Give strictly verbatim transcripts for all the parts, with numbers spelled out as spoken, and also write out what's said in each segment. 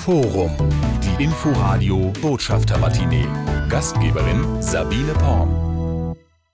Forum, die Inforadio Botschafter-Matinee. Gastgeberin Sabine Porm.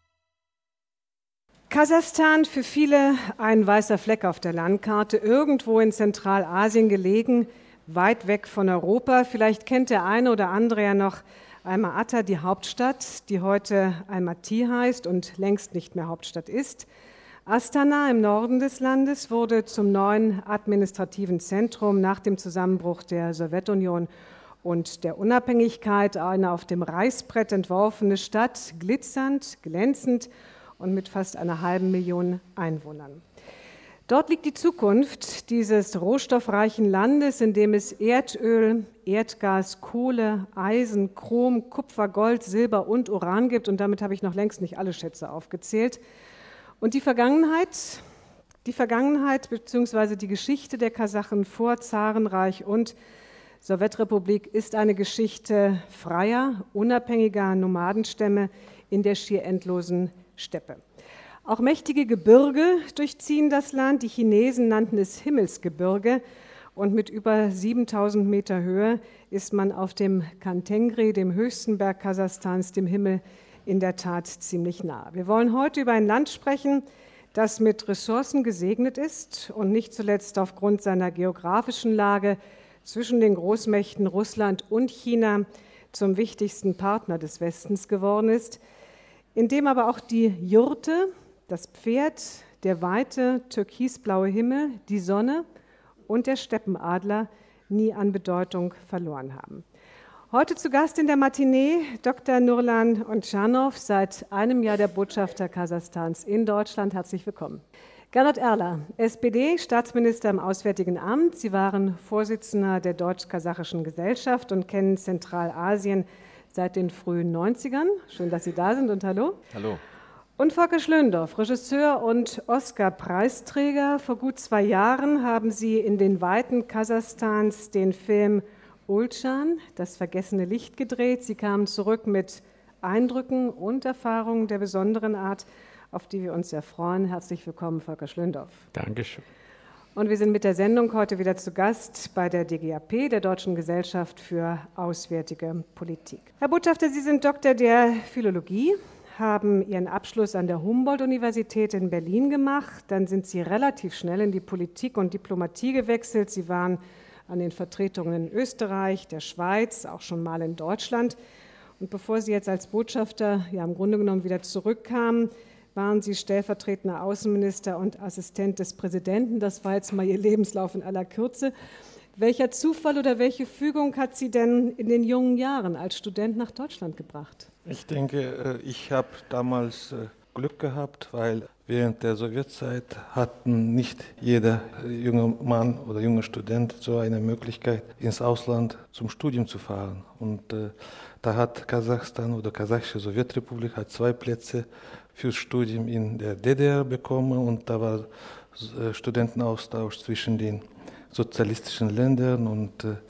Kasachstan, für viele ein weißer Fleck auf der Landkarte, irgendwo in Zentralasien gelegen, weit weg von Europa. Vielleicht kennt der eine oder andere ja noch Alma-Ata, die Hauptstadt, die heute Almaty heißt und längst nicht mehr Hauptstadt ist. Astana im Norden des Landes wurde zum neuen administrativen Zentrum nach dem Zusammenbruch der Sowjetunion und der Unabhängigkeit, eine auf dem Reißbrett entworfene Stadt, glitzernd, glänzend und mit fast einer halben Million Einwohnern. Dort liegt die Zukunft dieses rohstoffreichen Landes, in dem es Erdöl, Erdgas, Kohle, Eisen, Chrom, Kupfer, Gold, Silber und Uran gibt. Und damit habe ich noch längst nicht alle Schätze aufgezählt. Und die Vergangenheit, die Vergangenheit bzw. die Geschichte der Kasachen vor Zarenreich und Sowjetrepublik ist eine Geschichte freier, unabhängiger Nomadenstämme in der schier endlosen Steppe. Auch mächtige Gebirge durchziehen das Land. Die Chinesen nannten es Himmelsgebirge. Und mit über siebentausend Meter Höhe ist man auf dem Kantengri, dem höchsten Berg Kasachstans, dem Himmel, in der Tat ziemlich nah. Wir wollen heute über ein Land sprechen, das mit Ressourcen gesegnet ist und nicht zuletzt aufgrund seiner geografischen Lage zwischen den Großmächten Russland und China zum wichtigsten Partner des Westens geworden ist, in dem aber auch die Jurte, das Pferd, der weite türkisblaue Himmel, die Sonne und der Steppenadler nie an Bedeutung verloren haben. Heute zu Gast in der Matinee Doktor Nurlan Ondschanov, seit einem Jahr der Botschafter Kasachstans in Deutschland. Herzlich willkommen. Gernot Erler, S P D, Staatsminister im Auswärtigen Amt. Sie waren Vorsitzender der Deutsch-Kasachischen Gesellschaft und kennen Zentralasien seit den frühen neunzigern. Schön, dass Sie da sind und hallo. Hallo. Und Volker Schlöndorff, Regisseur und Oscar-Preisträger. Vor gut zwei Jahren haben Sie in den Weiten Kasachstans den Film Ulschan, das vergessene Licht, gedreht. Sie kamen zurück mit Eindrücken und Erfahrungen der besonderen Art, auf die wir uns sehr freuen. Herzlich willkommen, Volker Schlöndorff. Dankeschön. Und wir sind mit der Sendung heute wieder zu Gast bei der D G A P, der Deutschen Gesellschaft für Auswärtige Politik. Herr Botschafter, Sie sind Doktor der Philologie, haben Ihren Abschluss an der Humboldt-Universität in Berlin gemacht. Dann sind Sie relativ schnell in die Politik und Diplomatie gewechselt. Sie waren an den Vertretungen in Österreich, der Schweiz, auch schon mal in Deutschland. Und bevor Sie jetzt als Botschafter ja im Grunde genommen wieder zurückkamen, waren Sie stellvertretender Außenminister und Assistent des Präsidenten. Das war jetzt mal Ihr Lebenslauf in aller Kürze. Welcher Zufall oder welche Fügung hat Sie denn in den jungen Jahren als Student nach Deutschland gebracht? Ich denke, ich habe damals Glück gehabt, weil während der Sowjetzeit hatten nicht jeder junge Mann oder junge Student so eine Möglichkeit, ins Ausland zum Studium zu fahren. Und äh, da hat Kasachstan oder Kasachische Sowjetrepublik hat zwei Plätze fürs Studium in der D D R bekommen und da war äh, Studentenaustausch zwischen den sozialistischen Ländern und äh,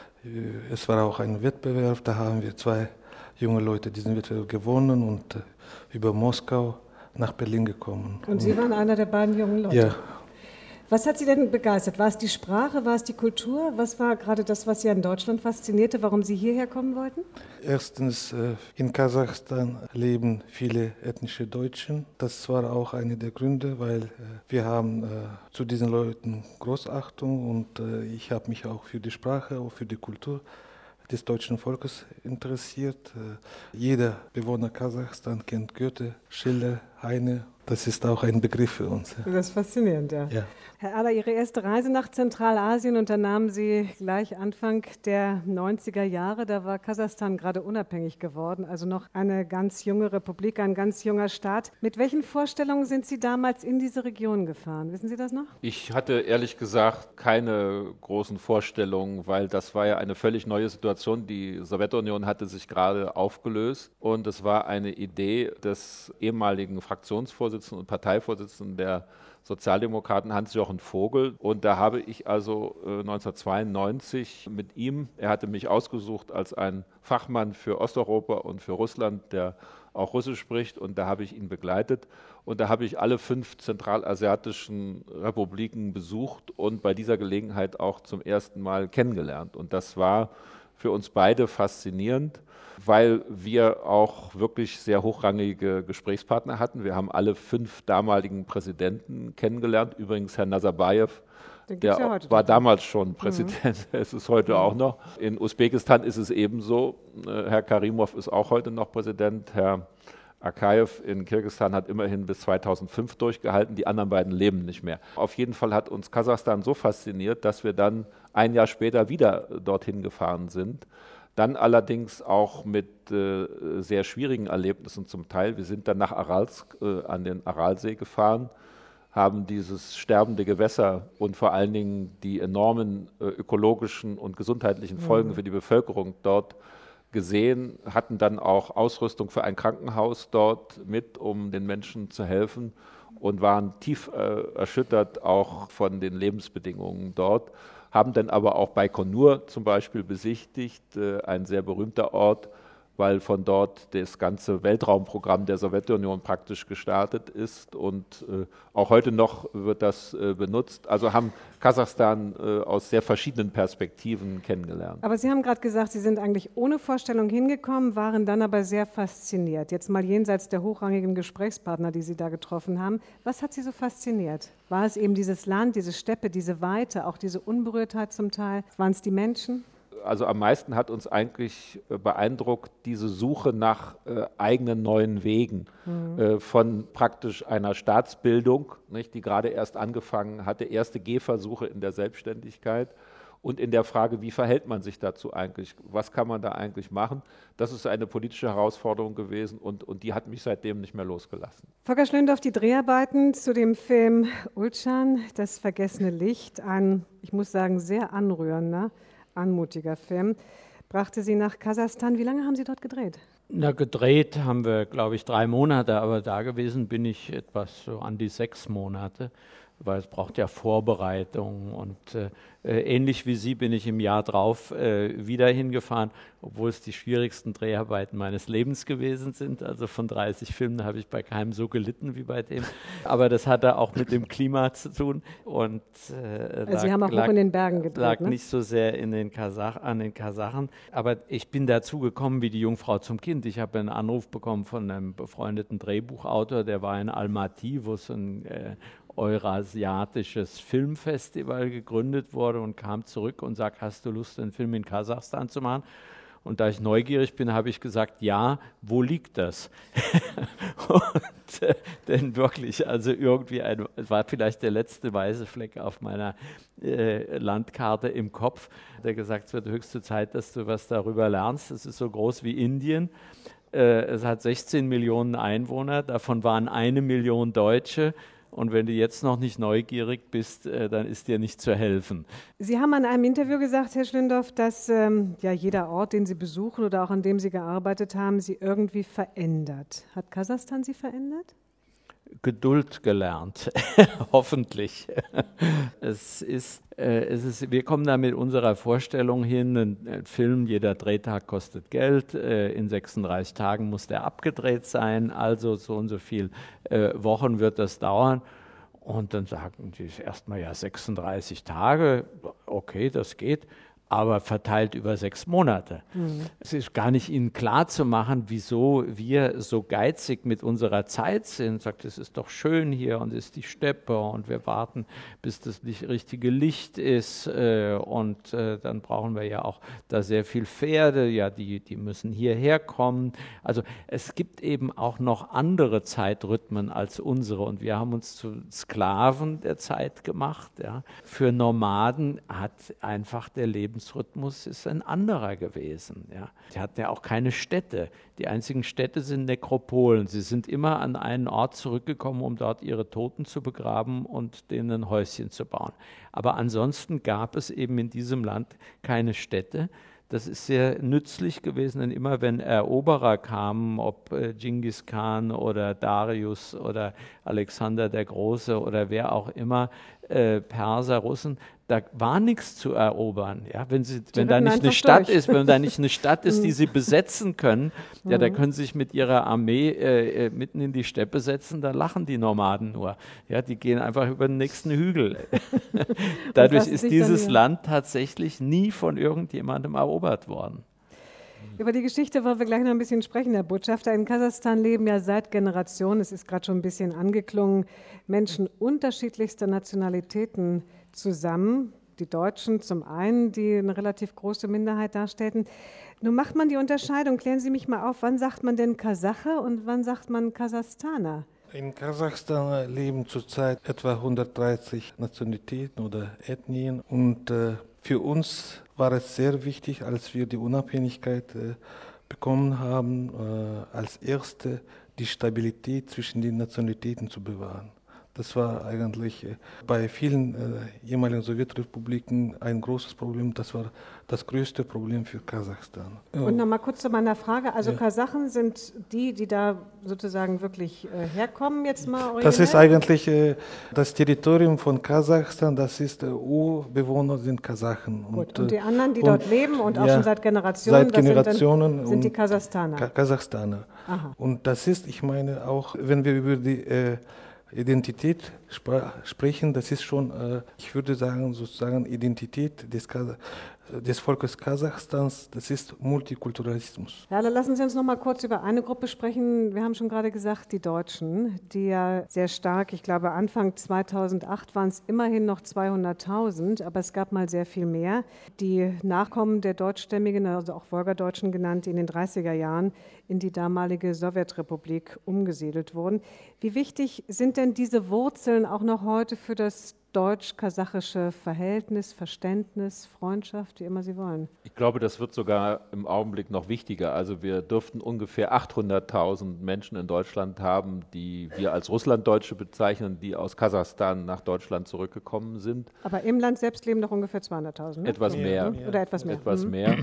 es war auch ein Wettbewerb, da haben wir zwei junge Leute diesen Wettbewerb gewonnen und äh, über Moskau nach Berlin gekommen. Und Sie waren einer der beiden jungen Leute? Ja. Was hat Sie denn begeistert? War es die Sprache, war es die Kultur? Was war gerade das, was Sie an Deutschland faszinierte, warum Sie hierher kommen wollten? Erstens, in Kasachstan leben viele ethnische Deutsche. Das war auch einer der Gründe, weil wir haben zu diesen Leuten Großachtung und ich habe mich auch für die Sprache, auch für die Kultur des deutschen Volkes interessiert. Jeder Bewohner Kasachstan kennt Goethe, Schiller, Heine. Das ist auch ein Begriff für uns. Das ist faszinierend, ja. ja. Herr Erler, Ihre erste Reise nach Zentralasien unternahmen Sie gleich Anfang der neunziger Jahre. Da war Kasachstan gerade unabhängig geworden, also noch eine ganz junge Republik, ein ganz junger Staat. Mit welchen Vorstellungen sind Sie damals in diese Region gefahren? Wissen Sie das noch? Ich hatte ehrlich gesagt keine großen Vorstellungen, weil das war ja eine völlig neue Situation. Die Sowjetunion hatte sich gerade aufgelöst und es war eine Idee des ehemaligen Fraktionsvorsitzenden und Parteivorsitzenden der Sozialdemokraten Hans-Jochen Vogel. Und da habe ich also äh, neunzehnhundertzweiundneunzig mit ihm, er hatte mich ausgesucht als ein Fachmann für Osteuropa und für Russland, der auch Russisch spricht, und da habe ich ihn begleitet. Und da habe ich alle fünf zentralasiatischen Republiken besucht und bei dieser Gelegenheit auch zum ersten Mal kennengelernt. Und das war für uns beide faszinierend, weil wir auch wirklich sehr hochrangige Gesprächspartner hatten. Wir haben alle fünf damaligen Präsidenten kennengelernt. Übrigens Herr Nazarbayev, der ja war damals schon Präsident, mhm. Es ist heute mhm. auch noch. In Usbekistan ist es ebenso. Herr Karimov ist auch heute noch Präsident. Herr Akajew in Kirgisistan hat immerhin bis zweitausendfünf durchgehalten, die anderen beiden leben nicht mehr. Auf jeden Fall hat uns Kasachstan so fasziniert, dass wir dann ein Jahr später wieder dorthin gefahren sind. Dann allerdings auch mit äh, sehr schwierigen Erlebnissen zum Teil. Wir sind dann nach Aralsk äh, an den Aralsee gefahren, haben dieses sterbende Gewässer und vor allen Dingen die enormen äh, ökologischen und gesundheitlichen Folgen mhm. für die Bevölkerung dort gesehen, hatten dann auch Ausrüstung für ein Krankenhaus dort mit, um den Menschen zu helfen, und waren tief äh, erschüttert auch von den Lebensbedingungen dort, haben dann aber auch Baikonur zum Beispiel besichtigt, äh, ein sehr berühmter Ort, weil von dort das ganze Weltraumprogramm der Sowjetunion praktisch gestartet ist, und äh, auch heute noch wird das äh, benutzt. Also haben Kasachstan äh, aus sehr verschiedenen Perspektiven kennengelernt. Aber Sie haben gerade gesagt, Sie sind eigentlich ohne Vorstellung hingekommen, waren dann aber sehr fasziniert. Jetzt mal jenseits der hochrangigen Gesprächspartner, die Sie da getroffen haben. Was hat Sie so fasziniert? War es eben dieses Land, diese Steppe, diese Weite, auch diese Unberührtheit zum Teil? Waren es die Menschen? Also am meisten hat uns eigentlich beeindruckt diese Suche nach äh, eigenen neuen Wegen, mhm. äh, von praktisch einer Staatsbildung, nicht, die gerade erst angefangen hatte, erste Gehversuche in der Selbstständigkeit und in der Frage, wie verhält man sich dazu eigentlich, was kann man da eigentlich machen. Das ist eine politische Herausforderung gewesen, und, und die hat mich seitdem nicht mehr losgelassen. Volker Schlöndorff, die Dreharbeiten zu dem Film Ulcan, das vergessene Licht, ein, ich muss sagen, sehr anrührender, anmutiger Film, brachte Sie nach Kasachstan. Wie lange haben Sie dort gedreht? Na, gedreht haben wir, glaube ich, drei Monate, aber da gewesen bin ich etwas so an die sechs Monate, weil es braucht ja Vorbereitung, und äh, ähnlich wie Sie bin ich im Jahr drauf äh, wieder hingefahren, obwohl es die schwierigsten Dreharbeiten meines Lebens gewesen sind. Also von dreißig Filmen habe ich bei keinem so gelitten wie bei dem. Aber das hatte auch mit dem Klima zu tun. Und, äh, also lag, Sie haben auch lag, hoch in den Bergen gedreht, lag ne? nicht so sehr in den Kasach, an den Kasachen. Aber ich bin dazu gekommen wie die Jungfrau zum Kind. Ich habe einen Anruf bekommen von einem befreundeten Drehbuchautor, der war in Almaty, wo es ein äh, eurasiatisches Filmfestival gegründet wurde, und kam zurück und sagt, hast du Lust, einen Film in Kasachstan zu machen? Und da ich neugierig bin, habe ich gesagt, ja, wo liegt das? und, äh, denn wirklich, also irgendwie, ein, es war vielleicht der letzte weiße Fleck auf meiner äh, Landkarte im Kopf. Der gesagt, es wird höchste Zeit, dass du was darüber lernst. Es ist so groß wie Indien. Äh, es hat sechzehn Millionen Einwohner, davon waren eine Million Deutsche. Und wenn du jetzt noch nicht neugierig bist, äh, dann ist dir nicht zu helfen. Sie haben an einem Interview gesagt, Herr Schlöndorff, dass ähm, ja, jeder Ort, den Sie besuchen oder auch an dem Sie gearbeitet haben, Sie irgendwie verändert. Hat Kasachstan Sie verändert? Geduld gelernt, hoffentlich. Es ist, äh, es ist, wir kommen da mit unserer Vorstellung hin, ein, ein Film, jeder Drehtag kostet Geld, äh, in sechsunddreißig Tagen muss der abgedreht sein, also so und so viele äh, Wochen wird das dauern. Und dann sagen die erstmal, ja, sechsunddreißig Tage, okay, das geht. Aber verteilt über sechs Monate. Mhm. Es ist gar nicht Ihnen klar zu machen, wieso wir so geizig mit unserer Zeit sind. Sagt, es ist doch schön hier und es ist die Steppe und wir warten, bis das richtige Licht ist. Und dann brauchen wir ja auch da sehr viel Pferde, ja, die, die müssen hierher kommen. Also es gibt eben auch noch andere Zeitrhythmen als unsere, und wir haben uns zu Sklaven der Zeit gemacht. Ja. Für Nomaden hat einfach der Leben Lebensrhythmus ist ein anderer gewesen. Ja. Die hatten ja auch keine Städte. Die einzigen Städte sind Nekropolen. Sie sind immer an einen Ort zurückgekommen, um dort ihre Toten zu begraben und denen ein Häuschen zu bauen. Aber ansonsten gab es eben in diesem Land keine Städte. Das ist sehr nützlich gewesen, denn immer wenn Eroberer kamen, ob äh, Genghis Khan oder Darius oder Alexander der Große oder wer auch immer, äh, Perser, Russen, da war nichts zu erobern. Ja, wenn sie, wenn da nicht eine Stadt ist, wenn da nicht eine Stadt ist, die sie besetzen können, ja, da können sie sich mit ihrer Armee äh, mitten in die Steppe setzen, da lachen die Nomaden nur. Ja, die gehen einfach über den nächsten Hügel. Dadurch ist dieses Land tatsächlich nie von irgendjemandem erobert worden. Über die Geschichte wollen wir gleich noch ein bisschen sprechen, Herr Botschafter. In Kasachstan leben ja seit Generationen, es ist gerade schon ein bisschen angeklungen, Menschen unterschiedlichster Nationalitäten zusammen. Die Deutschen zum einen, die eine relativ große Minderheit darstellten. Nun macht man die Unterscheidung, klären Sie mich mal auf, wann sagt man denn Kasache und wann sagt man Kasachstaner? In Kasachstan leben zurzeit etwa hundertdreißig Nationalitäten oder Ethnien und äh, für uns war es sehr wichtig, als wir die Unabhängigkeit äh, bekommen haben, äh, als Erste die Stabilität zwischen den Nationalitäten zu bewahren. Das war eigentlich äh, bei vielen äh, ehemaligen Sowjetrepubliken ein großes Problem. Das war das größte Problem für Kasachstan. Und nochmal kurz zu meiner Frage. Also ja. Kasachen sind die, die da sozusagen wirklich äh, herkommen, jetzt mal originell? Das ist eigentlich äh, das Territorium von Kasachstan. Das ist, äh, Urbewohner sind Kasachen. Gut, und, und die anderen, die und, dort leben und auch ja, schon seit Generationen, seit Generationen sind, dann, sind die Kasachstaner? Ka Kasachstaner. Aha. Und das ist, ich meine auch, wenn wir über die äh, Identität spr sprechen, das ist schon, äh, ich würde sagen, sozusagen Identität des, des Volkes Kasachstans, das ist Multikulturalismus. Ja, dann lassen Sie uns noch mal kurz über eine Gruppe sprechen. Wir haben schon gerade gesagt, die Deutschen, die ja sehr stark, ich glaube Anfang zweitausendacht waren es immerhin noch zweihunderttausend, aber es gab mal sehr viel mehr. Die Nachkommen der Deutschstämmigen, also auch Wolgadeutschen genannt, die in den dreißiger Jahren in die damalige Sowjetrepublik umgesiedelt wurden. Wie wichtig sind denn diese Wurzeln auch noch heute für das deutsch-kasachische Verhältnis, Verständnis, Freundschaft, wie immer Sie wollen? Ich glaube, das wird sogar im Augenblick noch wichtiger. Also wir dürften ungefähr achthunderttausend Menschen in Deutschland haben, die wir als Russlanddeutsche bezeichnen, die aus Kasachstan nach Deutschland zurückgekommen sind. Aber im Land selbst leben noch ungefähr zweihunderttausend, ne? Etwas mehr. Ja. Oder etwas mehr. Etwas mhm. mehr.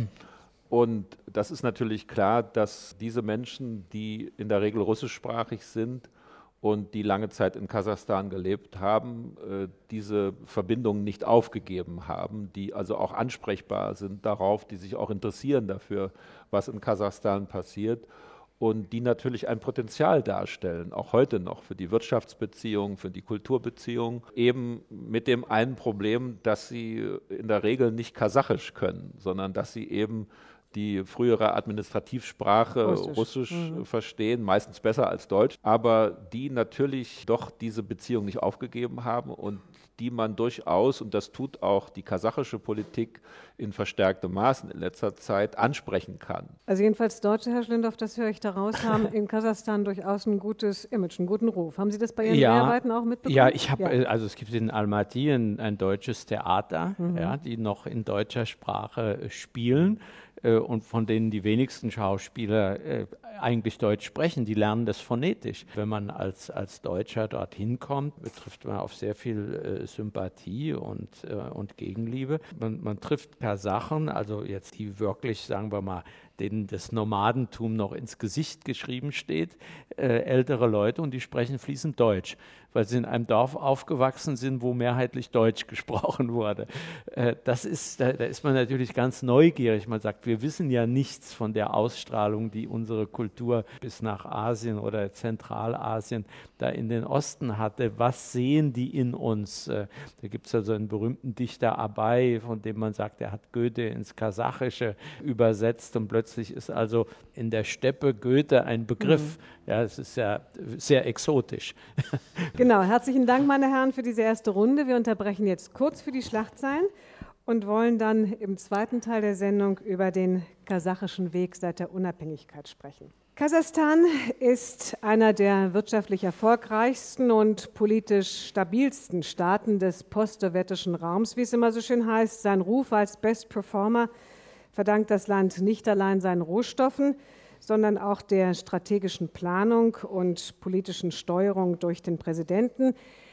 Und das ist natürlich klar, dass diese Menschen, die in der Regel russischsprachig sind und die lange Zeit in Kasachstan gelebt haben, diese Verbindungen nicht aufgegeben haben, die also auch ansprechbar sind darauf, die sich auch interessieren dafür, was in Kasachstan passiert und die natürlich ein Potenzial darstellen, auch heute noch für die Wirtschaftsbeziehungen, für die Kulturbeziehungen, eben mit dem einen Problem, dass sie in der Regel nicht Kasachisch können, sondern dass sie eben die frühere Administrativsprache Russisch, Russisch mhm. verstehen, meistens besser als Deutsch, aber die natürlich doch diese Beziehung nicht aufgegeben haben und die man durchaus, und das tut auch die kasachische Politik in verstärktem Maßen in letzter Zeit, ansprechen kann. Also jedenfalls Deutsche, Herr Schlindorf, das höre ich daraus, haben in Kasachstan durchaus ein gutes Image, einen guten Ruf. Haben Sie das bei Ihren ja, Arbeiten auch mitbekommen? Ja, ich habe, ja. also es gibt in Almaty ein, ein deutsches Theater, mhm. ja, die noch in deutscher Sprache spielen. Und von denen die wenigsten Schauspieler äh, eigentlich Deutsch sprechen, die lernen das phonetisch. Wenn man als, als Deutscher dorthin kommt, trifft man auf sehr viel äh, Sympathie und, äh, und Gegenliebe. Man, man trifft Kasachen, also jetzt die wirklich, sagen wir mal, denen das Nomadentum noch ins Gesicht geschrieben steht, äh, ältere Leute, und die sprechen fließend Deutsch, weil sie in einem Dorf aufgewachsen sind, wo mehrheitlich Deutsch gesprochen wurde. Äh, das ist, da, da ist man natürlich ganz neugierig. Man sagt, wir wissen ja nichts von der Ausstrahlung, die unsere Kultur bis nach Asien oder Zentralasien da in den Osten hatte. Was sehen die in uns? Äh, da gibt es also einen berühmten Dichter Abay, von dem man sagt, er hat Goethe ins Kasachische übersetzt, und plötzlich ist also in der Steppe Goethe ein Begriff. Mhm. Ja, es ist ja sehr exotisch. Genau, herzlichen Dank, meine Herren, für diese erste Runde. Wir unterbrechen jetzt kurz für die Schlagzeilen und wollen dann im zweiten Teil der Sendung über den kasachischen Weg seit der Unabhängigkeit sprechen. Kasachstan ist einer der wirtschaftlich erfolgreichsten und politisch stabilsten Staaten des post-sowjetischen Raums, wie es immer so schön heißt. Sein Ruf als Best Performer verdankt das Land nicht allein seinen Rohstoffen, sondern auch der strategischen Planung und politischen Steuerung durch den Präsidenten.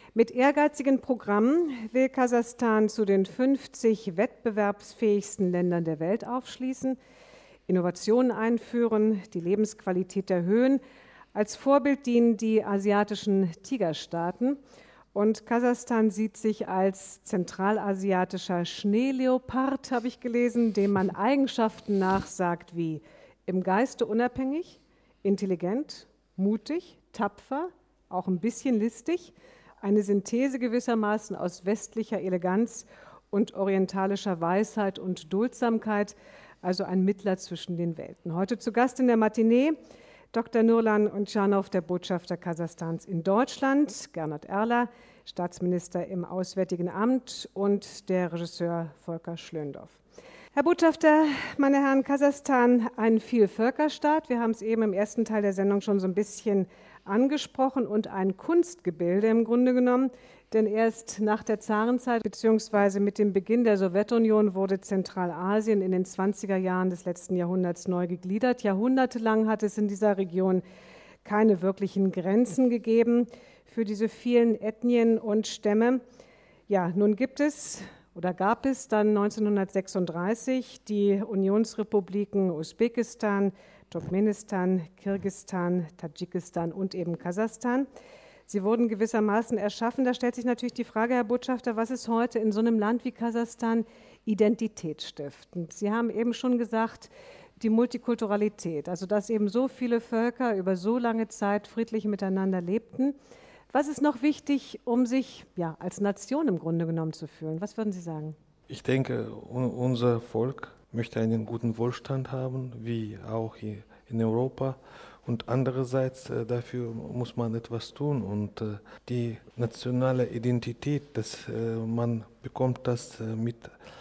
Mit ehrgeizigen Programmen will Kasachstan zu den fünfzig wettbewerbsfähigsten Ländern der Welt aufschließen, Innovationen einführen, die Lebensqualität erhöhen. Als Vorbild dienen die asiatischen Tigerstaaten. Und Kasachstan sieht sich als zentralasiatischer Schneeleopard, habe ich gelesen, dem man Eigenschaften nachsagt wie im Geiste unabhängig, intelligent, mutig, tapfer, auch ein bisschen listig, eine Synthese gewissermaßen aus westlicher Eleganz und orientalischer Weisheit und Duldsamkeit, also ein Mittler zwischen den Welten. Heute zu Gast in der Matinee Doktor Nurlan Undjanov, der Botschafter Kasachstans in Deutschland, Gernot Erler, Staatsminister im Auswärtigen Amt und der Regisseur Volker Schlöndorff. Herr Botschafter, meine Herren, Kasachstan, ein Vielvölkerstaat. Wir haben es eben im ersten Teil der Sendung schon so ein bisschen angesprochen und ein Kunstgebilde im Grunde genommen. Denn erst nach der Zarenzeit bzw. mit dem Beginn der Sowjetunion wurde Zentralasien in den zwanziger Jahren des letzten Jahrhunderts neu gegliedert. Jahrhundertelang hat es in dieser Region keine wirklichen Grenzen gegeben für diese vielen Ethnien und Stämme. Ja, nun gibt es oder gab es dann neunzehnhundertsechsunddreißig die Unionsrepubliken Usbekistan, Turkmenistan, Kirgisistan, Tadschikistan und eben Kasachstan. Sie wurden gewissermaßen erschaffen. Da stellt sich natürlich die Frage, Herr Botschafter, was ist heute in so einem Land wie Kasachstan identitätsstiftend? Sie haben eben schon gesagt, die Multikulturalität, also dass eben so viele Völker über so lange Zeit friedlich miteinander lebten. Was ist noch wichtig, um sich ja, als Nation im Grunde genommen zu fühlen? Was würden Sie sagen? Ich denke, unser Volk möchte einen guten Wohlstand haben, wie auch hier in Europa. Und andererseits, äh, dafür muss man etwas tun. Und äh, die nationale Identität, das, äh, man bekommt das äh, mit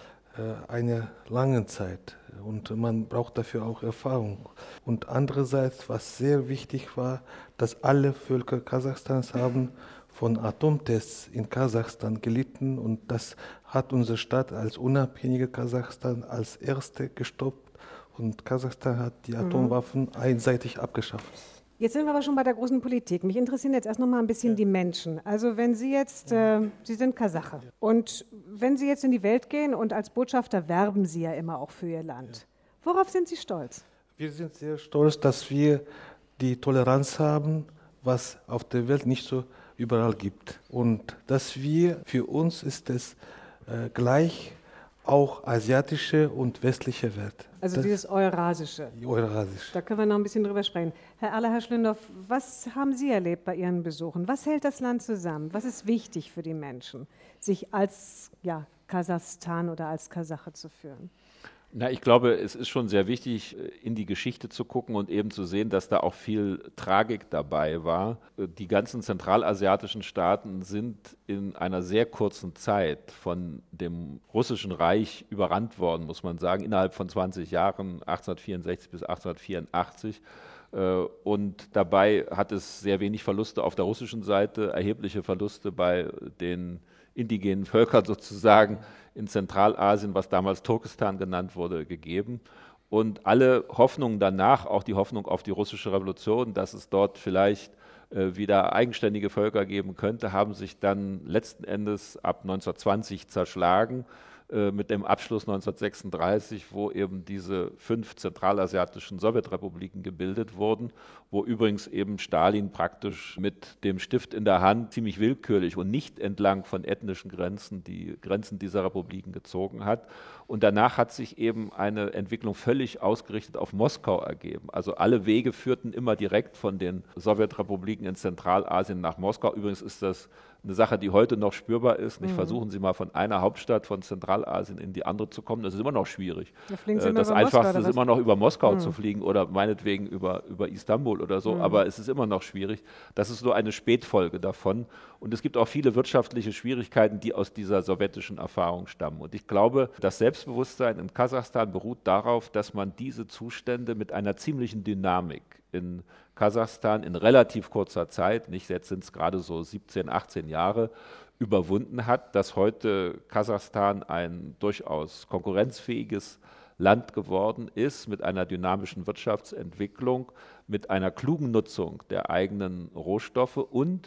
äh, einer langen Zeit. Und man braucht dafür auch Erfahrung. Und andererseits, was sehr wichtig war, dass alle Völker Kasachstans haben von Atomtests in Kasachstan gelitten. Und das hat unsere Stadt als unabhängige Kasachstan als erste gestoppt. Und Kasachstan hat die Atomwaffen mhm. einseitig abgeschafft. Jetzt sind wir aber schon bei der großen Politik. Mich interessieren jetzt erst noch mal ein bisschen ja. die Menschen. Also wenn Sie jetzt, äh, Sie sind Kasache ja. und wenn Sie jetzt in die Welt gehen und als Botschafter werben Sie ja immer auch für Ihr Land. Ja. Worauf sind Sie stolz? Wir sind sehr stolz, dass wir die Toleranz haben, was auf der Welt nicht so überall gibt. Und dass wir, für uns ist es äh, gleich, auch asiatische und westliche Welt. Also das dieses Eurasische. Eurasisch. Da können wir noch ein bisschen drüber sprechen. Herr Erler, Herr Schlöndorff, was haben Sie erlebt bei Ihren Besuchen? Was hält das Land zusammen? Was ist wichtig für die Menschen, sich als ja, Kasachstan oder als Kasache zu fühlen? Na, ich glaube, es ist schon sehr wichtig, in die Geschichte zu gucken und eben zu sehen, dass da auch viel Tragik dabei war. Die ganzen zentralasiatischen Staaten sind in einer sehr kurzen Zeit von dem Russischen Reich überrannt worden, muss man sagen, innerhalb von zwanzig Jahren, achtzehnhundertvierundsechzig bis achtzehnhundertvierundachtzig. Und dabei hat es sehr wenig Verluste auf der russischen Seite, erhebliche Verluste bei den indigenen Völkern sozusagen in Zentralasien, was damals Turkestan genannt wurde, gegeben. Und alle Hoffnungen danach, auch die Hoffnung auf die russische Revolution, dass es dort vielleicht äh, wieder eigenständige Völker geben könnte, haben sich dann letzten Endes ab neunzehnhundertzwanzig zerschlagen, äh, mit dem Abschluss neunzehnhundertsechsunddreißig, wo eben diese fünf zentralasiatischen Sowjetrepubliken gebildet wurden, wo übrigens eben Stalin praktisch mit dem Stift in der Hand ziemlich willkürlich und nicht entlang von ethnischen Grenzen die Grenzen dieser Republiken gezogen hat. Und danach hat sich eben eine Entwicklung völlig ausgerichtet auf Moskau ergeben. Also alle Wege führten immer direkt von den Sowjetrepubliken in Zentralasien nach Moskau. Übrigens ist das eine Sache, die heute noch spürbar ist. Nicht? Mhm. Versuchen Sie mal von einer Hauptstadt von Zentralasien in die andere zu kommen. Das ist immer noch schwierig. Da äh, das Einfachste ist immer noch über Moskau mhm. zu fliegen oder meinetwegen über, über Istanbul oder so. Mhm. Aber es ist immer noch schwierig. Das ist nur eine Spätfolge davon. Und es gibt auch viele wirtschaftliche Schwierigkeiten, die aus dieser sowjetischen Erfahrung stammen. Und ich glaube, das Selbstbewusstsein in Kasachstan beruht darauf, dass man diese Zustände mit einer ziemlichen Dynamik in Kasachstan in relativ kurzer Zeit, nicht jetzt sind es gerade so siebzehn, achtzehn Jahre, überwunden hat, dass heute Kasachstan ein durchaus konkurrenzfähiges Land geworden ist mit einer dynamischen Wirtschaftsentwicklung, mit einer klugen Nutzung der eigenen Rohstoffe und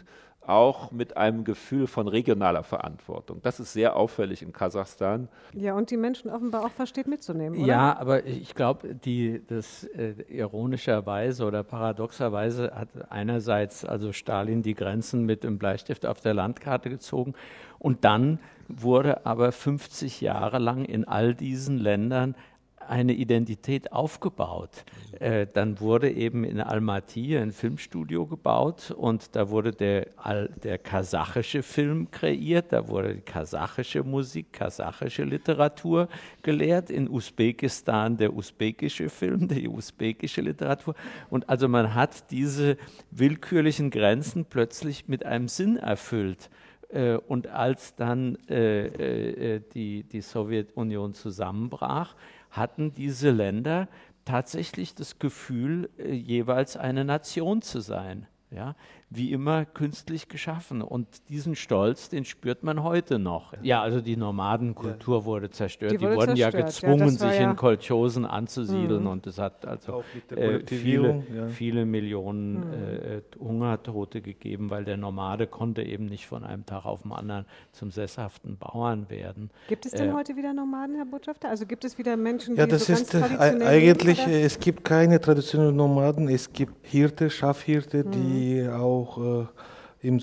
auch mit einem Gefühl von regionaler Verantwortung. Das ist sehr auffällig in Kasachstan. Ja, und die Menschen offenbar auch versteht mitzunehmen, oder? Ja, aber ich glaube, die das äh, ironischerweise oder paradoxerweise hat einerseits also Stalin die Grenzen mit dem Bleistift auf der Landkarte gezogen und dann wurde aber fünfzig Jahre lang in all diesen Ländern eine Identität aufgebaut. Äh, dann wurde eben in Almaty ein Filmstudio gebaut und da wurde der, der kasachische Film kreiert, da wurde die kasachische Musik, kasachische Literatur gelehrt, in Usbekistan der usbekische Film, die usbekische Literatur. Und also man hat diese willkürlichen Grenzen plötzlich mit einem Sinn erfüllt. Und als dann äh, äh, die, die Sowjetunion zusammenbrach, hatten diese Länder tatsächlich das Gefühl, äh, jeweils eine Nation zu sein. Ja, wie immer künstlich geschaffen. Und diesen Stolz, den spürt man heute noch. Ja, also die Nomadenkultur ja. wurde zerstört. Die, die wurde wurden zerstört. ja gezwungen, ja, sich ja in Kolchosen anzusiedeln. Mhm. Und es hat also äh, viele, ja. viele Millionen mhm. äh, Hungertote gegeben, weil der Nomade konnte eben nicht von einem Tag auf den anderen zum sesshaften Bauern werden. Gibt es denn äh, heute wieder Nomaden, Herr Botschafter? Also gibt es wieder Menschen, die ja, das so ist ganz traditionell eigentlich, leben, es gibt keine traditionellen Nomaden. Es gibt Hirte, Schafhirte, mhm. die die auch äh, im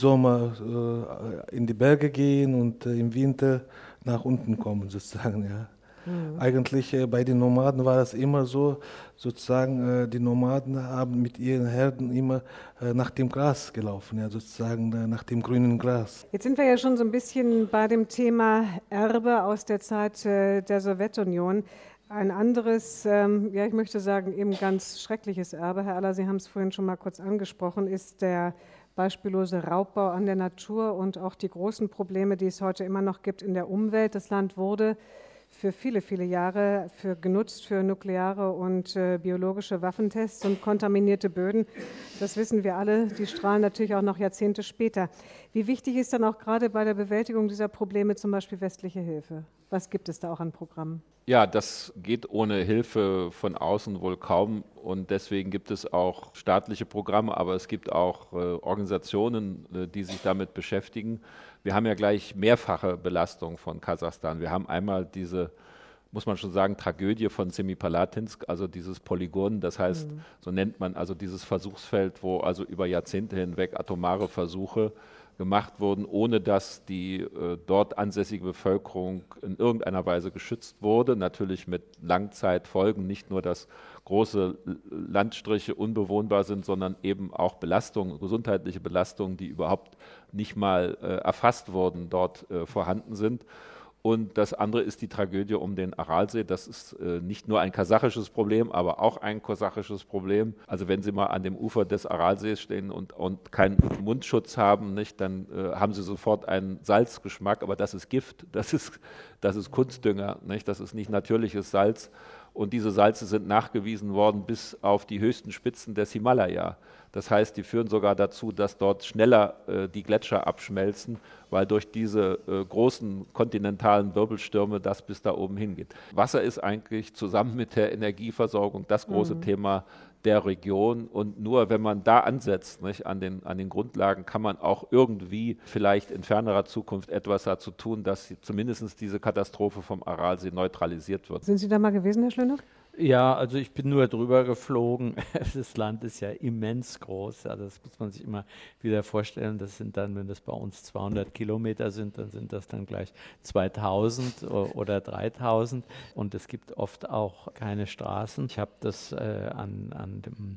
Sommer äh, in die Berge gehen und äh, im Winter nach unten kommen, sozusagen. Ja. Mhm. Eigentlich äh, bei den Nomaden war das immer so, sozusagen, äh, die Nomaden haben mit ihren Herden immer äh, nach dem Gras gelaufen, ja, sozusagen äh, nach dem grünen Gras. Jetzt sind wir ja schon so ein bisschen bei dem Thema Erbe aus der Zeit äh, der Sowjetunion. Ein anderes, ähm, ja, ich möchte sagen, eben ganz schreckliches Erbe, Herr Aller, Sie haben es vorhin schon mal kurz angesprochen, ist der beispiellose Raubbau an der Natur und auch die großen Probleme, die es heute immer noch gibt in der Umwelt. Das Land wurde für viele, viele Jahre für, genutzt für nukleare und äh, biologische Waffentests und kontaminierte Böden. Das wissen wir alle, die strahlen natürlich auch noch Jahrzehnte später. Wie wichtig ist dann auch gerade bei der Bewältigung dieser Probleme zum Beispiel westliche Hilfe? Was gibt es da auch an Programmen? Ja, das geht ohne Hilfe von außen wohl kaum und deswegen gibt es auch staatliche Programme, aber es gibt auch äh, Organisationen, äh, die sich damit beschäftigen. Wir haben ja gleich mehrfache Belastung von Kasachstan. Wir haben einmal diese, muss man schon sagen, Tragödie von Semipalatinsk, also dieses Polygon, das heißt, mhm. so nennt man also dieses Versuchsfeld, wo also über Jahrzehnte hinweg atomare Versuche gemacht wurden, ohne dass die äh, dort ansässige Bevölkerung in irgendeiner Weise geschützt wurde, natürlich mit Langzeitfolgen, nicht nur, dass große Landstriche unbewohnbar sind, sondern eben auch Belastungen, gesundheitliche Belastungen, die überhaupt nicht mal äh, erfasst wurden, dort äh, vorhanden sind. Und das andere ist die Tragödie um den Aralsee. Das ist äh, nicht nur ein kasachisches Problem, aber auch ein kasachisches Problem. Also wenn Sie mal an dem Ufer des Aralsees stehen und, und keinen Mundschutz haben, nicht, dann äh, haben Sie sofort einen Salzgeschmack, aber das ist Gift, das ist, das ist Kunstdünger, nicht? Das ist nicht natürliches Salz. Und diese Salze sind nachgewiesen worden bis auf die höchsten Spitzen des Himalaya. Das heißt, die führen sogar dazu, dass dort schneller äh, die Gletscher abschmelzen, weil durch diese äh, großen kontinentalen Wirbelstürme das bis da oben hingeht. Wasser ist eigentlich zusammen mit der Energieversorgung das große mhm. Thema der Region. Und nur wenn man da ansetzt, nicht, an den, an den Grundlagen, kann man auch irgendwie vielleicht in fernerer Zukunft etwas dazu tun, dass zumindest diese Katastrophe vom Aralsee neutralisiert wird. Sind Sie da mal gewesen, Herr Schlönow? Ja, also ich bin nur drüber geflogen. Das Land ist ja immens groß. Also das muss man sich immer wieder vorstellen. Das sind dann, wenn das bei uns zweihundert Kilometer sind, dann sind das dann gleich zweitausend oder dreitausend. Und es gibt oft auch keine Straßen. Ich habe das äh, an, an dem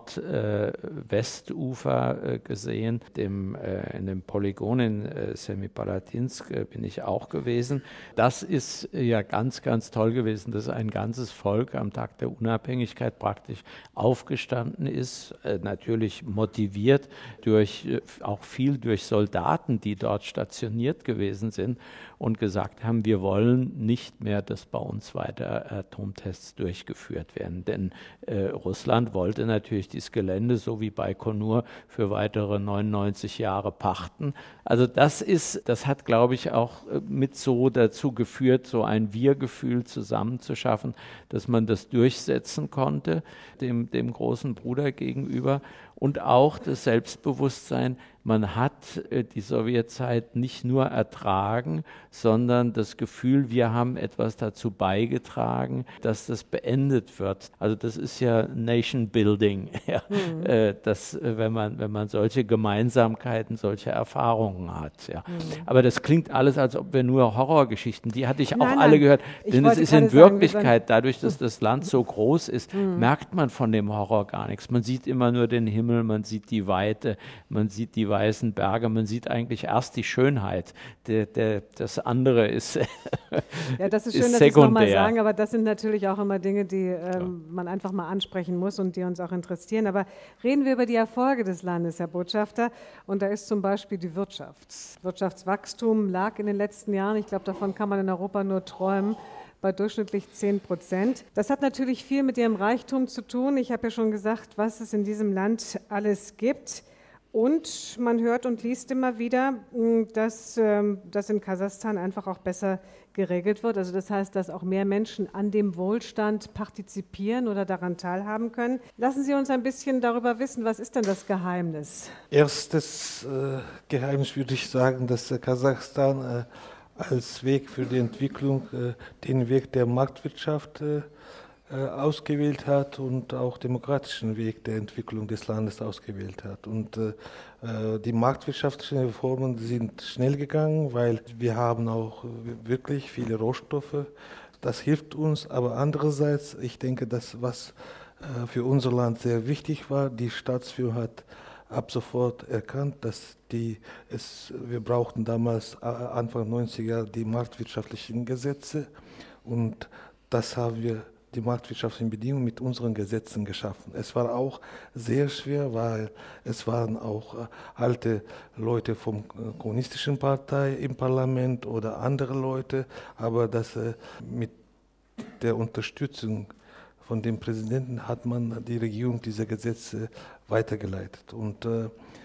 Nordwestufer äh, äh, gesehen. Dem, äh, in dem Polygon in äh, Semipalatinsk äh, bin ich auch gewesen. Das ist äh, ja ganz, ganz toll gewesen. Das ist ein ganzes Volk am Tag der Unabhängigkeit praktisch aufgestanden ist, äh, natürlich motiviert durch äh, auch viel durch Soldaten, die dort stationiert gewesen sind und gesagt haben, wir wollen nicht mehr, dass bei uns weiter Atomtests durchgeführt werden. Denn äh, Russland wollte natürlich dieses Gelände, so wie Baikonur, für weitere neunundneunzig Jahre pachten. Also das ist, das hat, glaube ich, auch mit so dazu geführt, so ein Wir-Gefühl zusammenzuschaffen, dass man das durchsetzen konnte, dem, dem großen Bruder gegenüber. Und auch das Selbstbewusstsein, man hat äh, die Sowjetzeit nicht nur ertragen, sondern das Gefühl, wir haben etwas dazu beigetragen, dass das beendet wird. Also das ist ja Nation Building, ja, mhm. äh, dass, wenn man, wenn man solche Gemeinsamkeiten, solche Erfahrungen hat. Ja. Mhm. Aber das klingt alles, als ob wir nur Horrorgeschichten, die hatte ich nein, auch nein. alle gehört. Ich Denn es ist in Wirklichkeit, sagen, dadurch, dass das Land so groß ist, mhm. merkt man von dem Horror gar nichts. Man sieht immer nur den Himmel, man sieht die Weite, man sieht die weißen Berge, man sieht eigentlich erst die Schönheit. Der, der, das andere ist ja, das ist schön, ist dass Sie es nochmal sekundär. sagen, aber das sind natürlich auch immer Dinge, die ähm, man einfach mal ansprechen muss und die uns auch interessieren. Aber reden wir über die Erfolge des Landes, Herr Botschafter. Und da ist zum Beispiel die Wirtschaft. Wirtschaftswachstum lag in den letzten Jahren, ich glaube, davon kann man in Europa nur träumen, bei durchschnittlich zehn Prozent. Das hat natürlich viel mit Ihrem Reichtum zu tun. Ich habe ja schon gesagt, was es in diesem Land alles gibt. Und man hört und liest immer wieder, dass das in Kasachstan einfach auch besser geregelt wird. Also das heißt, dass auch mehr Menschen an dem Wohlstand partizipieren oder daran teilhaben können. Lassen Sie uns ein bisschen darüber wissen, was ist denn das Geheimnis? Erstes äh, Geheimnis würde ich sagen, dass äh, Kasachstan äh, als Weg für die Entwicklung äh, den Weg der Marktwirtschaft äh, ausgewählt hat und auch demokratischen Weg der Entwicklung des Landes ausgewählt hat. Und äh, die marktwirtschaftlichen Reformen sind schnell gegangen, weil wir haben auch wirklich viele Rohstoffe. Das hilft uns, aber andererseits, ich denke, das, was äh, für unser Land sehr wichtig war, die Staatsführung hat ab sofort erkannt, dass die, es, wir brauchten damals äh, Anfang neunziger die marktwirtschaftlichen Gesetze und das haben wir die marktwirtschaftlichen Bedingungen mit unseren Gesetzen geschaffen. Es war auch sehr schwer, weil es waren auch äh, alte Leute vom äh, kommunistischen Partei im Parlament oder andere Leute, aber das äh, mit der Unterstützung von dem Präsidenten hat man die Regierung diese Gesetze weitergeleitet. Und äh, äh,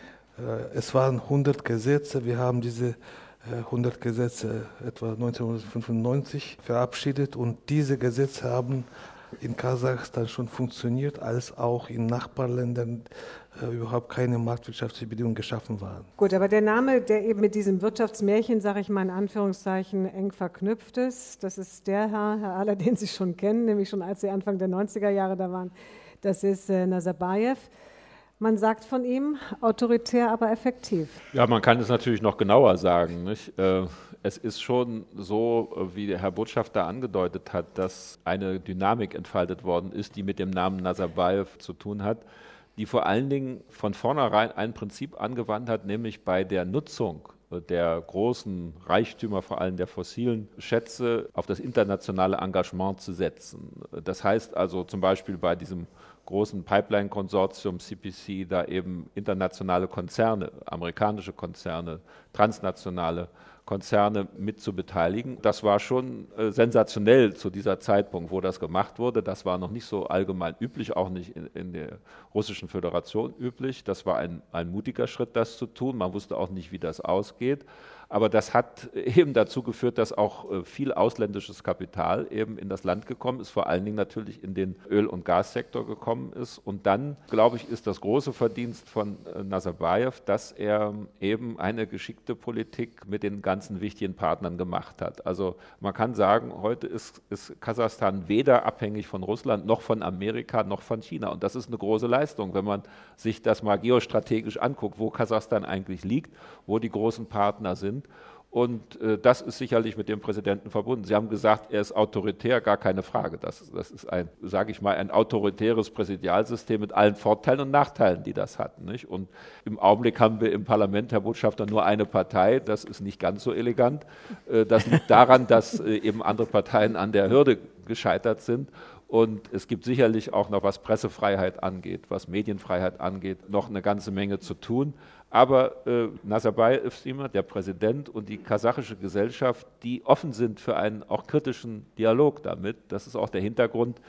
es waren hundert Gesetze, wir haben diese hundert Gesetze etwa neunzehnhundertfünfundneunzig verabschiedet und diese Gesetze haben in Kasachstan schon funktioniert, als auch in Nachbarländern äh, überhaupt keine marktwirtschaftlichen Bedingungen geschaffen waren. Gut, aber der Name, der eben mit diesem Wirtschaftsmärchen, sage ich mal in Anführungszeichen, eng verknüpft ist, das ist der Herr, Herr Aller, den Sie schon kennen, nämlich schon als Sie Anfang der neunziger Jahre da waren, das ist äh, Nazarbayev. Man sagt von ihm, autoritär, aber effektiv. Ja, man kann es natürlich noch genauer sagen. Nicht? Es ist schon so, wie der Herr Botschafter angedeutet hat, dass eine Dynamik entfaltet worden ist, die mit dem Namen Nazarbayev zu tun hat, die vor allen Dingen von vornherein ein Prinzip angewandt hat, nämlich bei der Nutzung der großen Reichtümer, vor allem der fossilen Schätze, auf das internationale Engagement zu setzen. Das heißt also zum Beispiel bei diesem großen Pipeline-Konsortium C P C, da eben internationale Konzerne, amerikanische Konzerne, transnationale Konzerne mit zu beteiligen. Das war schon äh, sensationell zu dieser Zeitpunkt, wo das gemacht wurde. Das war noch nicht so allgemein üblich, auch nicht in, in der Russischen Föderation üblich. Das war ein, ein mutiger Schritt, das zu tun. Man wusste auch nicht, wie das ausgeht. Aber das hat eben dazu geführt, dass auch viel ausländisches Kapital eben in das Land gekommen ist, vor allen Dingen natürlich in den Öl- und Gassektor gekommen ist. Und dann, glaube ich, ist das große Verdienst von Nazarbayev, dass er eben eine geschickte Politik mit den ganzen wichtigen Partnern gemacht hat. Also man kann sagen, heute ist, ist Kasachstan weder abhängig von Russland, noch von Amerika, noch von China. Und das ist eine große Leistung, wenn man sich das mal geostrategisch anguckt, wo Kasachstan eigentlich liegt, wo die großen Partner sind. Und äh, das ist sicherlich mit dem Präsidenten verbunden. Sie haben gesagt, er ist autoritär, gar keine Frage. Das, das ist ein, sage ich mal, ein autoritäres Präsidialsystem mit allen Vorteilen und Nachteilen, die das hat. Nicht? Und im Augenblick haben wir im Parlament, Herr Botschafter, nur eine Partei. Das ist nicht ganz so elegant. Äh, das liegt daran, dass äh, eben andere Parteien an der Hürde gescheitert sind. Und es gibt sicherlich auch noch, was Pressefreiheit angeht, was Medienfreiheit angeht, noch eine ganze Menge zu tun. Aber äh, Nazarbayev ist immer der Präsident und die kasachische Gesellschaft, die offen sind für einen auch kritischen Dialog damit. Das ist auch der Hintergrund,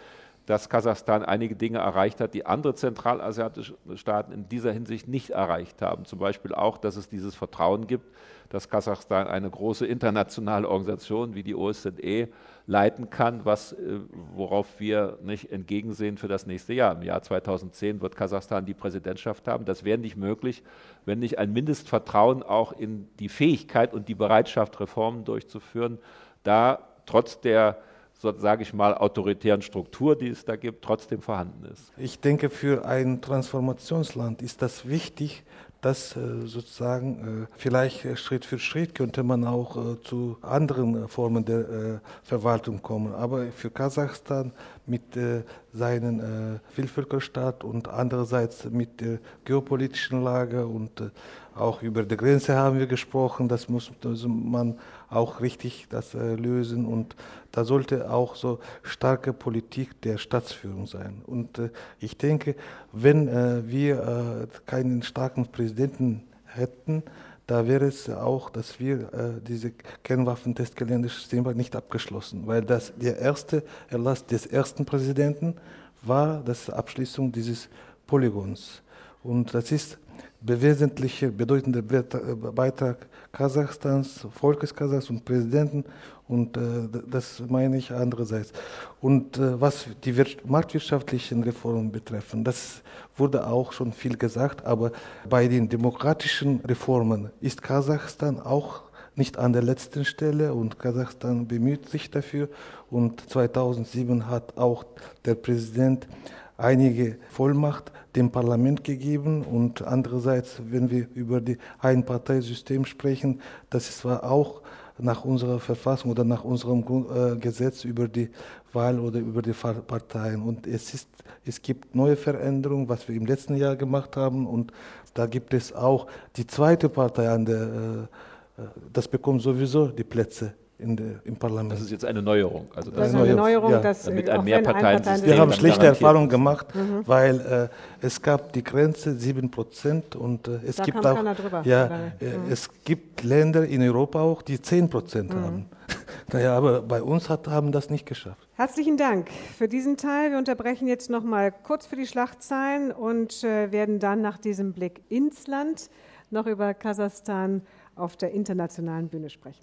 dass Kasachstan einige Dinge erreicht hat, die andere zentralasiatische Staaten in dieser Hinsicht nicht erreicht haben. Zum Beispiel auch, dass es dieses Vertrauen gibt, dass Kasachstan eine große internationale Organisation wie die O S Z E leiten kann, was, worauf wir nicht entgegensehen für das nächste Jahr. Im Jahr zweitausendzehn wird Kasachstan die Präsidentschaft haben. Das wäre nicht möglich, wenn nicht ein Mindestvertrauen auch in die Fähigkeit und die Bereitschaft, Reformen durchzuführen, da trotz der, so sage ich mal, autoritären Struktur, die es da gibt, trotzdem vorhanden ist. Ich denke, für ein Transformationsland ist das wichtig, dass äh, sozusagen äh, vielleicht äh, Schritt für Schritt könnte man auch äh, zu anderen äh, Formen der äh, Verwaltung kommen. Aber für Kasachstan mit äh, seinem äh, Vielvölkerstaat und andererseits mit der geopolitischen Lage und äh, auch über die Grenze haben wir gesprochen, das muss also man auch richtig das äh, lösen und da sollte auch so starke Politik der Staatsführung sein. Und äh, ich denke, wenn äh, wir äh, keinen starken Präsidenten hätten, da wäre es auch, dass wir äh, diese Kernwaffentestgelände-System nicht abgeschlossen, weil das der erste Erlass des ersten Präsidenten war, das Abschließung dieses Polygons. Und das ist der wesentliche, bedeutende Beitrag Kasachstans, Volkes Kasachs und Präsidenten und äh, das meine ich andererseits. Und äh, was die marktwirtschaftlichen Reformen betreffen, das wurde auch schon viel gesagt, aber bei den demokratischen Reformen ist Kasachstan auch nicht an der letzten Stelle und Kasachstan bemüht sich dafür und zweitausendsieben hat auch der Präsident einige Vollmacht dem Parlament gegeben und andererseits, wenn wir über das Einparteisystem sprechen, das ist zwar auch nach unserer Verfassung oder nach unserem äh, Gesetz über die Wahl oder über die Parteien und es ist, es gibt neue Veränderungen, was wir im letzten Jahr gemacht haben und da gibt es auch die zweite Partei an der, äh, das bekommt sowieso die Plätze. In der, im Parlament. Das ist jetzt eine Neuerung. Also das, das ist eine Neuerung, ja. dass mit einem Mehrparteiensystem. Wir haben schlechte Erfahrungen gemacht, mhm. weil äh, es gab die Grenze sieben Prozent und äh, es da gibt kam auch, keiner drüber, ja, mhm. äh, es gibt Länder in Europa auch, die zehn Prozent mhm. haben. Naja, aber bei uns hat, haben das nicht geschafft. Herzlichen Dank für diesen Teil. Wir unterbrechen jetzt noch mal kurz für die Schlagzeilen und äh, werden dann nach diesem Blick ins Land noch über Kasachstan auf der internationalen Bühne sprechen.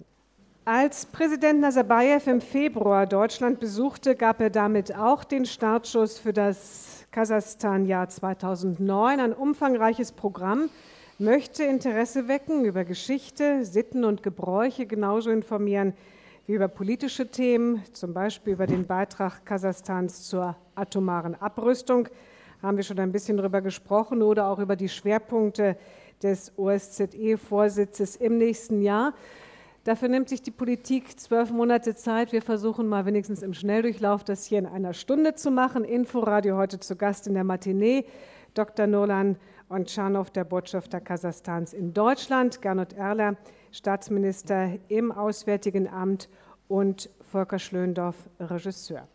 Als Präsident Nazarbayev im Februar Deutschland besuchte, gab er damit auch den Startschuss für das Kasachstan-Jahr zweitausendneun. Ein umfangreiches Programm möchte Interesse wecken über Geschichte, Sitten und Gebräuche, genauso informieren wie über politische Themen, zum Beispiel über den Beitrag Kasachstans zur atomaren Abrüstung, haben wir schon ein bisschen darüber gesprochen, oder auch über die Schwerpunkte des O S Z E-Vorsitzes im nächsten Jahr. Dafür nimmt sich die Politik zwölf Monate Zeit. Wir versuchen mal wenigstens im Schnelldurchlauf das hier in einer Stunde zu machen. Inforadio heute zu Gast in der Matinee. Doktor Nurlan Onchanov, der Botschafter Kasachstans in Deutschland. Gernot Erler, Staatsminister im Auswärtigen Amt und Volker Schlöndorff, Regisseur.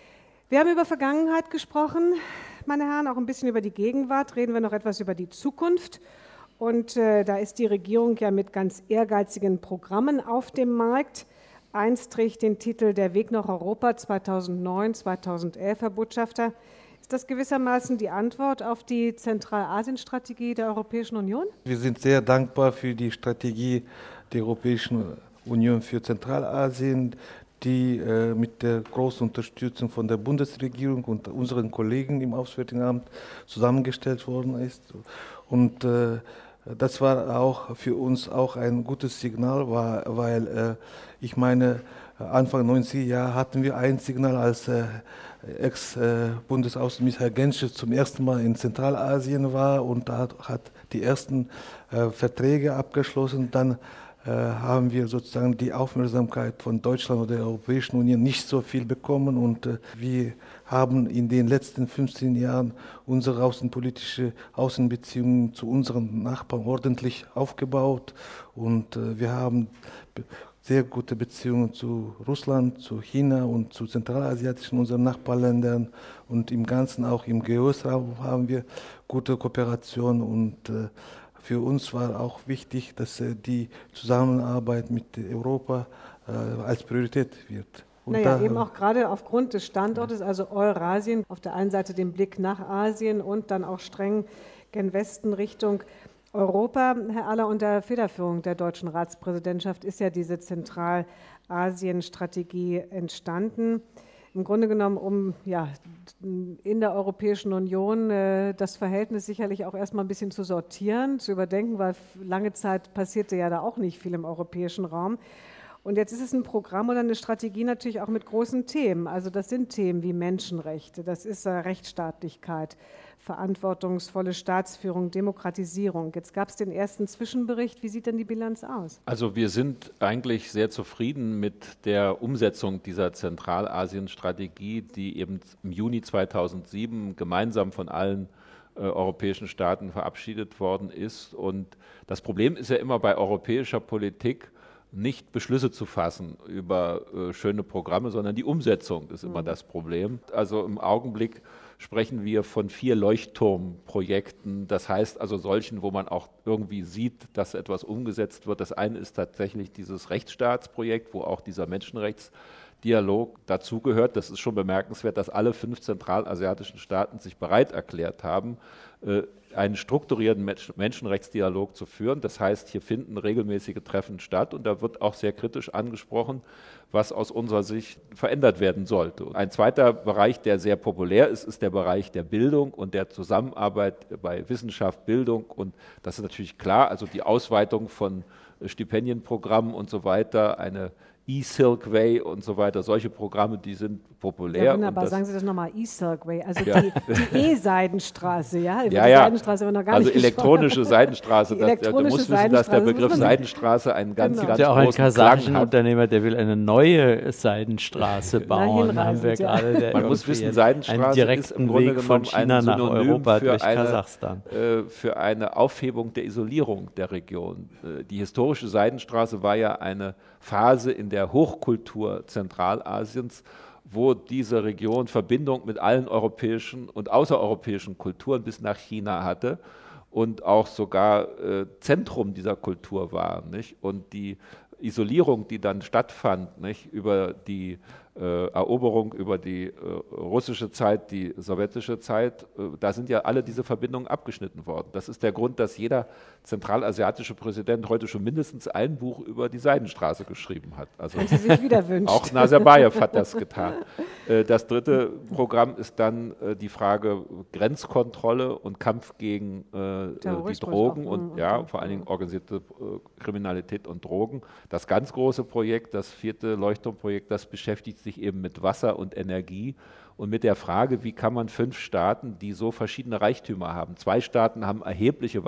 Wir haben über Vergangenheit gesprochen, meine Herren, auch ein bisschen über die Gegenwart. Reden wir noch etwas über die Zukunft. Und äh, da ist die Regierung ja mit ganz ehrgeizigen Programmen auf dem Markt. Eins trägt den Titel Der Weg nach Europa zweitausendneun zweitausendelf, Herr Botschafter. Ist das gewissermaßen die Antwort auf die Zentralasien-Strategie der Europäischen Union? Wir sind sehr dankbar für die Strategie der Europäischen Union für Zentralasien, die äh, mit der großen Unterstützung von der Bundesregierung und unseren Kollegen im Auswärtigen Amt zusammengestellt worden ist. Und äh, das war auch für uns auch ein gutes Signal, war, weil äh, ich meine, Anfang neunziger Jahre hatten wir ein Signal, als äh, Ex-Bundesaußenminister Herr Genscher zum ersten Mal in Zentralasien war und da hat, hat die ersten äh, Verträge abgeschlossen. Dann äh, haben wir sozusagen die Aufmerksamkeit von Deutschland oder der Europäischen Union nicht so viel bekommen und äh, wir haben in den letzten fünfzehn Jahren unsere außenpolitische Außenbeziehungen zu unseren Nachbarn ordentlich aufgebaut und äh, wir haben sehr gute Beziehungen zu Russland, zu China und zu zentralasiatischen unseren Nachbarländern und im Ganzen auch im G O S-Raum haben wir gute Kooperation und äh, für uns war auch wichtig, dass äh, die Zusammenarbeit mit Europa äh, als Priorität wird. Und naja, da, eben auch gerade aufgrund des Standortes, also Eurasien, auf der einen Seite den Blick nach Asien und dann auch streng gen Westen Richtung Europa. Herr Aller, unter Federführung der deutschen Ratspräsidentschaft ist ja diese Zentralasien-Strategie entstanden. Im Grunde genommen, um ja, in der Europäischen Union äh, das Verhältnis sicherlich auch erstmal ein bisschen zu sortieren, zu überdenken, weil lange Zeit passierte ja da auch nicht viel im europäischen Raum. Und jetzt ist es ein Programm oder eine Strategie natürlich auch mit großen Themen. Also das sind Themen wie Menschenrechte, das ist äh, Rechtsstaatlichkeit, verantwortungsvolle Staatsführung, Demokratisierung. Jetzt gab es den ersten Zwischenbericht. Wie sieht denn die Bilanz aus? Also wir sind eigentlich sehr zufrieden mit der Umsetzung dieser Zentralasien-Strategie, die eben im Juni zweitausendsieben gemeinsam von allen äh, europäischen Staaten verabschiedet worden ist. Und das Problem ist ja immer bei europäischer Politik, nicht Beschlüsse zu fassen über äh, schöne Programme, sondern die Umsetzung ist immer mhm. das Problem. Also im Augenblick sprechen wir von vier Leuchtturmprojekten, das heißt also solchen, wo man auch irgendwie sieht, dass etwas umgesetzt wird. Das eine ist tatsächlich dieses Rechtsstaatsprojekt, wo auch dieser Menschenrechtsdialog dazugehört. Das ist schon bemerkenswert, dass alle fünf zentralasiatischen Staaten sich bereit erklärt haben, einen strukturierten Menschenrechtsdialog zu führen. Das heißt, hier finden regelmäßige Treffen statt und da wird auch sehr kritisch angesprochen, was aus unserer Sicht verändert werden sollte. Ein zweiter Bereich, der sehr populär ist, ist der Bereich der Bildung und der Zusammenarbeit bei Wissenschaft, Bildung. Und das ist natürlich klar, also die Ausweitung von Stipendienprogrammen und so weiter, eine E-Silk Way und so weiter, solche Programme, die sind populär. Ja, wunderbar, und das, sagen Sie das nochmal, E-Silk Way, also ja. die, die E-Seidenstraße, ja? Über ja, die ja. Seidenstraße haben wir noch gar also nicht elektronische Seidenstraße, Die das, elektronische du musst wissen, dass der Begriff Seidenstraße, Seidenstraße einen ganz, genau. ganz ja auch ein großen kasachischen Klang hat. Unternehmer, der will eine neue Seidenstraße bauen. Na, haben wir ja. gerade der Man muss wissen, einen Seidenstraße direkten ist im Grunde Weg von genommen China ein nach Synonym Europa für durch eine, Kasachstan. äh, für eine Aufhebung der Isolierung der Region. Äh, die historische Seidenstraße war ja eine Phase in der Hochkultur Zentralasiens, wo diese Region Verbindung mit allen europäischen und außereuropäischen Kulturen bis nach China hatte und auch sogar äh, Zentrum dieser Kultur war, nicht? Und die Isolierung, die dann stattfand, nicht, über die äh, Eroberung, über die äh, russische Zeit, die sowjetische Zeit, äh, da sind ja alle diese Verbindungen abgeschnitten worden. Das ist der Grund, dass jeder zentralasiatische Präsident heute schon mindestens ein Buch über die Seidenstraße geschrieben hat. Also Sie sich wieder wünscht. auch Nazarbayev hat das getan. Äh, das dritte Programm ist dann äh, die Frage Grenzkontrolle und Kampf gegen äh, die Drogen auch. und Mhm. ja, vor allen Dingen organisierte äh, Kriminalität und Drogen. Das ganz große Projekt, das vierte Leuchtturmprojekt, das beschäftigt sich eben mit Wasser und Energie und mit der Frage, wie kann man fünf Staaten, die so verschiedene Reichtümer haben. Zwei Staaten haben erhebliche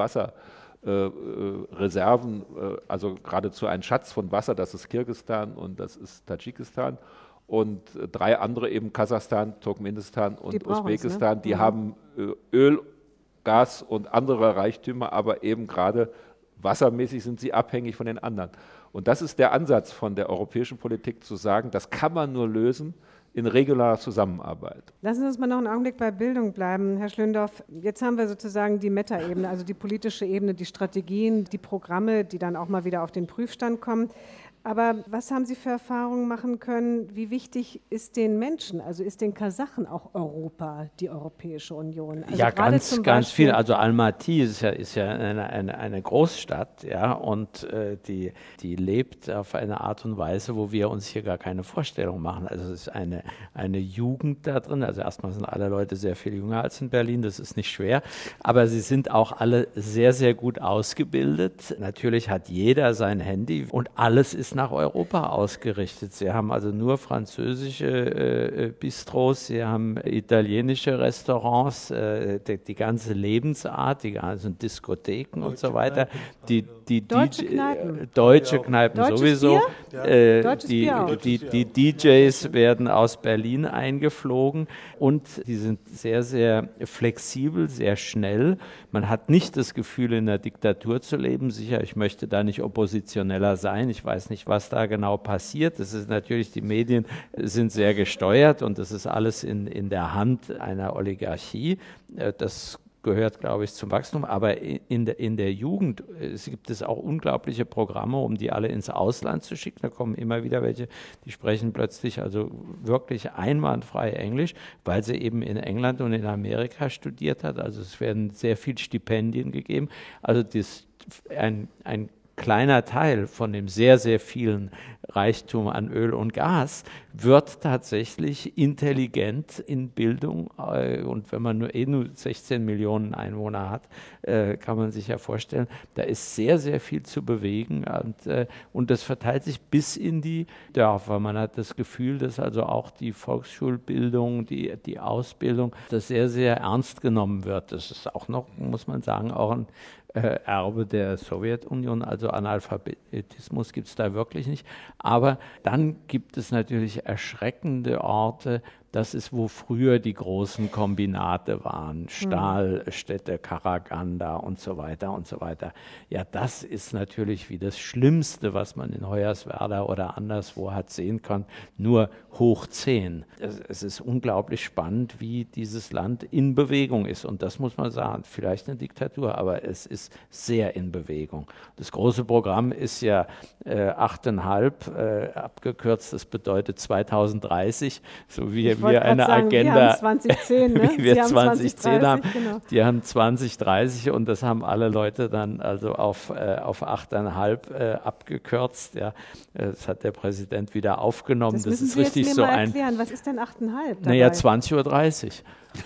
Wasserreserven, äh, äh, also geradezu ein Schatz von Wasser, das ist Kirgisistan und das ist Tadschikistan. Und drei andere eben Kasachstan, Turkmenistan und die Usbekistan, ne? die mhm. haben äh, Öl, Gas und andere Reichtümer, aber eben gerade wassermäßig sind sie abhängig von den anderen. Und das ist der Ansatz von der europäischen Politik, zu sagen, das kann man nur lösen in regionaler Zusammenarbeit. Lassen Sie uns mal noch einen Augenblick bei Bildung bleiben, Herr Schlöndorff. Jetzt haben wir sozusagen die Meta-Ebene, also die politische Ebene, die Strategien, die Programme, die dann auch mal wieder auf den Prüfstand kommen. Aber was haben Sie für Erfahrungen machen können? Wie wichtig ist den Menschen, also ist den Kasachen auch Europa, die Europäische Union? Also ja, ganz, zum ganz Beispiel, viel. Also Almaty ist ja, ist ja eine, eine, eine Großstadt, ja, und äh, die, die lebt auf eine Art und Weise, wo wir uns hier gar keine Vorstellung machen. Also es ist eine, eine Jugend da drin. Also erstmal sind alle Leute sehr viel jünger als in Berlin, das ist nicht schwer. Aber sie sind auch alle sehr, sehr gut ausgebildet. Natürlich hat jeder sein Handy und alles ist nach Europa ausgerichtet. Sie haben also nur französische äh, Bistros, sie haben italienische Restaurants, äh, die, die ganze Lebensart, die ganzen Diskotheken deutsche und so weiter. Die, die deutsche D J, Kneipen, äh, deutsche ja, Kneipen Deutsches sowieso. Bier? Äh, Deutsches die, Bier auch. die, die, die D Js werden aus Berlin eingeflogen und die sind sehr, sehr flexibel, sehr schnell. Man hat nicht das Gefühl, in einer Diktatur zu leben. Sicher, ich möchte da nicht oppositioneller sein. Ich weiß nicht, was da genau passiert. Das ist natürlich, die Medien sind sehr gesteuert und das ist alles in, in der Hand einer Oligarchie. Das gehört, glaube ich, zum Wachstum. Aber in der, in der Jugend es gibt es auch unglaubliche Programme, um die alle ins Ausland zu schicken. Da kommen immer wieder welche, die sprechen plötzlich also wirklich einwandfrei Englisch, weil sie eben in England und in Amerika studiert hat. Also es werden sehr viele Stipendien gegeben. Also das, ein, ein kleiner Teil von dem sehr, sehr vielen Reichtum an Öl und Gas wird tatsächlich intelligent in Bildung, äh, und wenn man nur eh nur sechzehn Millionen Einwohner hat, äh, kann man sich ja vorstellen, da ist sehr, sehr viel zu bewegen und, äh, und das verteilt sich bis in die Dörfer. Man hat das Gefühl, dass also auch die Volksschulbildung, die, die Ausbildung, das sehr, sehr ernst genommen wird. Das ist auch noch, muss man sagen, auch ein Äh, Erbe der Sowjetunion, also Analphabetismus gibt es da wirklich nicht. Aber dann gibt es natürlich erschreckende Orte. Das ist, wo früher die großen Kombinate waren, Stahlstädte, Karaganda und so weiter und so weiter. Ja, das ist natürlich wie das Schlimmste, was man in Hoyerswerda oder anderswo hat sehen können, nur hoch zehn. Es, es ist unglaublich spannend, wie dieses Land in Bewegung ist. Und das muss man sagen, vielleicht eine Diktatur, aber es ist sehr in Bewegung. Das große Programm ist ja äh, achteinhalb, äh, abgekürzt, das bedeutet zweitausenddreißig, so wie wir eine sagen, Agenda, wir haben zwanzig zehn, ne? wie wir Sie haben zwanzig zehn haben, genau. Die haben zwanzig dreißig und das haben alle Leute dann also auf, äh, auf achteinhalb äh, abgekürzt. Ja. Das hat der Präsident wieder aufgenommen. Das, das müssen ist Sie richtig jetzt mir so mal ein. erklären. Was ist denn achteinhalb? Naja, zwanzig Uhr dreißig.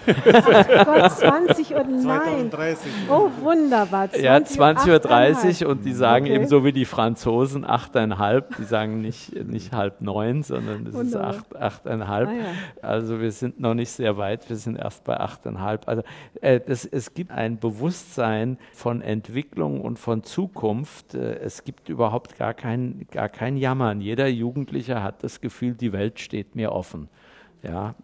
Ach Gott, zwanzig Uhr, nein. zweitausenddreißig. Oh, wunderbar. zwanzig Ja, zwanzig Uhr dreißig achteinhalb. und die sagen Okay. eben so wie die Franzosen achteinhalb, die sagen nicht, nicht halb neun, sondern das Wunderbar. ist acht, achteinhalb. Ah, ja. Also wir sind noch nicht sehr weit, wir sind erst bei achteinhalb. Also äh, das, es gibt ein Bewusstsein von Entwicklung und von Zukunft. Äh, es gibt überhaupt gar kein, gar kein Jammern. Jeder Jugendliche hat das Gefühl, die Welt steht mir offen. Ja,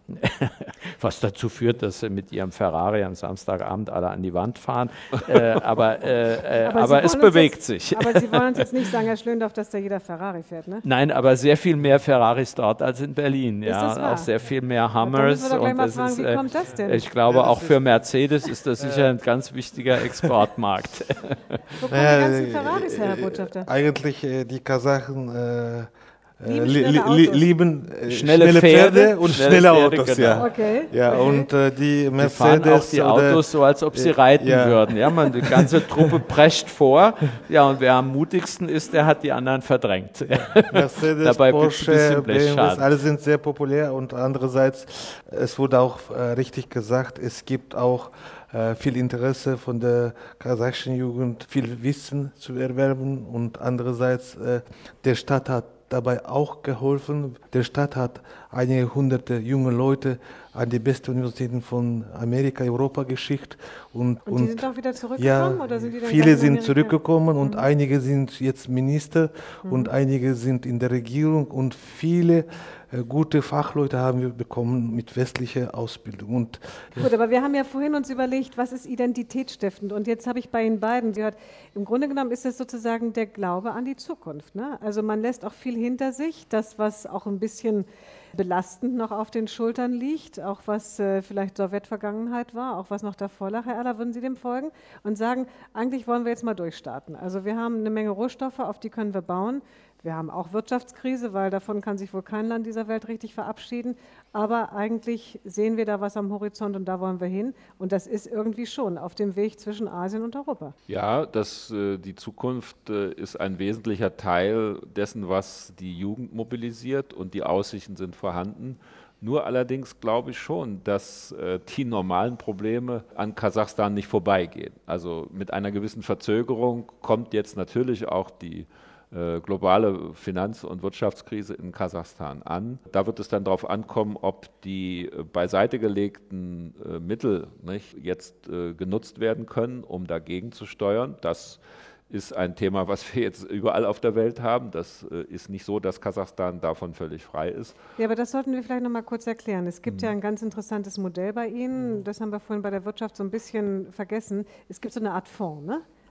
was dazu führt, dass sie mit ihrem Ferrari am Samstagabend alle an die Wand fahren. Äh, aber äh, äh, Aber, aber Sie es wollen uns bewegt jetzt, sich. Aber Sie wollen uns jetzt nicht sagen, Herr Schlöndorff, dass da jeder Ferrari fährt, ne? Nein, aber sehr viel mehr Ferraris dort als in Berlin. Ist Ja, das wahr? auch sehr viel mehr Da müssen Hummers. wir doch gleich Und mal das fragen, ist, wie äh, kommt das denn? ich glaube, Ja, das auch für ist- Mercedes ist das sicher ein ganz wichtiger Exportmarkt. Wo kommen Naja, die ganzen äh, Ferraris her, Herr äh, Botschafter? Eigentlich äh, die Kasachen äh, Lieben äh, li- schnelle li- Autos. lieben äh, Schnelle schnelle, Pferde, Pferde, und schnelle schnelle Pferde, Autos, genau. ja. Okay. Ja, okay. und äh, die Die fahren Mercedes auch die oder Autos so, als ob sie äh, reiten ja. würden. Ja, man, die ganze Truppe prescht vor. Ja, und wer am mutigsten ist, der hat die anderen verdrängt. Mercedes, Dabei wird's ein Porsche, bisschen B M Ws, blechschaden. alle sind sehr populär und andererseits, es wurde auch äh, richtig gesagt, es gibt auch äh, viel Interesse von der kasachischen Jugend, viel Wissen zu erwerben und andererseits, äh, der Staat hat dabei auch geholfen. Der Staat hat einige hunderte junge Leute an die besten Universitäten von Amerika, Europa geschickt. Und, Und die sind auch wieder zurückgekommen? ja, oder sind die dann viele ganz in sind Amerika? zurückgekommen und einige sind jetzt Minister und einige sind in der Regierung und viele äh, gute Fachleute haben wir bekommen mit westlicher Ausbildung. Und Gut, aber wir haben ja vorhin uns überlegt, was ist identitätsstiftend? Und jetzt habe ich bei Ihnen beiden gehört, im Grunde genommen ist das sozusagen der Glaube an die Zukunft. Ne? Also man lässt auch viel hinter sich, das, was auch ein bisschen belastend noch auf den Schultern liegt, auch was äh, vielleicht Sowjetvergangenheit war, auch was noch davor lag. Herr Erler, würden Sie dem folgen und sagen, eigentlich wollen wir jetzt mal durchstarten. Also wir haben eine Menge Rohstoffe, auf die können wir bauen. Wir haben auch Wirtschaftskrise, weil davon kann sich wohl kein Land dieser Welt richtig verabschieden. Aber eigentlich sehen wir da was am Horizont und da wollen wir hin. Und das ist irgendwie schon auf dem Weg zwischen Asien und Europa. Ja, das, äh, die Zukunft äh, ist ein wesentlicher Teil dessen, was die Jugend mobilisiert und die Aussichten sind vorhanden. Nur allerdings glaube ich schon, dass äh, die normalen Probleme an Kasachstan nicht vorbeigehen. Also mit einer gewissen Verzögerung kommt jetzt natürlich auch die äh, globale Finanz- und Wirtschaftskrise in Kasachstan an. Da wird es dann darauf ankommen, ob die äh, beiseite gelegten äh, Mittel nicht, jetzt äh, genutzt werden können, um dagegen zu steuern. Das ist ein Thema, was wir jetzt überall auf der Welt haben. Das äh, ist nicht so, dass Kasachstan davon völlig frei ist. Ja, aber das sollten wir vielleicht noch mal kurz erklären. Es gibt ja ein ganz interessantes Modell bei Ihnen. Das haben wir vorhin bei der Wirtschaft so ein bisschen vergessen. Es gibt so eine Art Fonds, ne?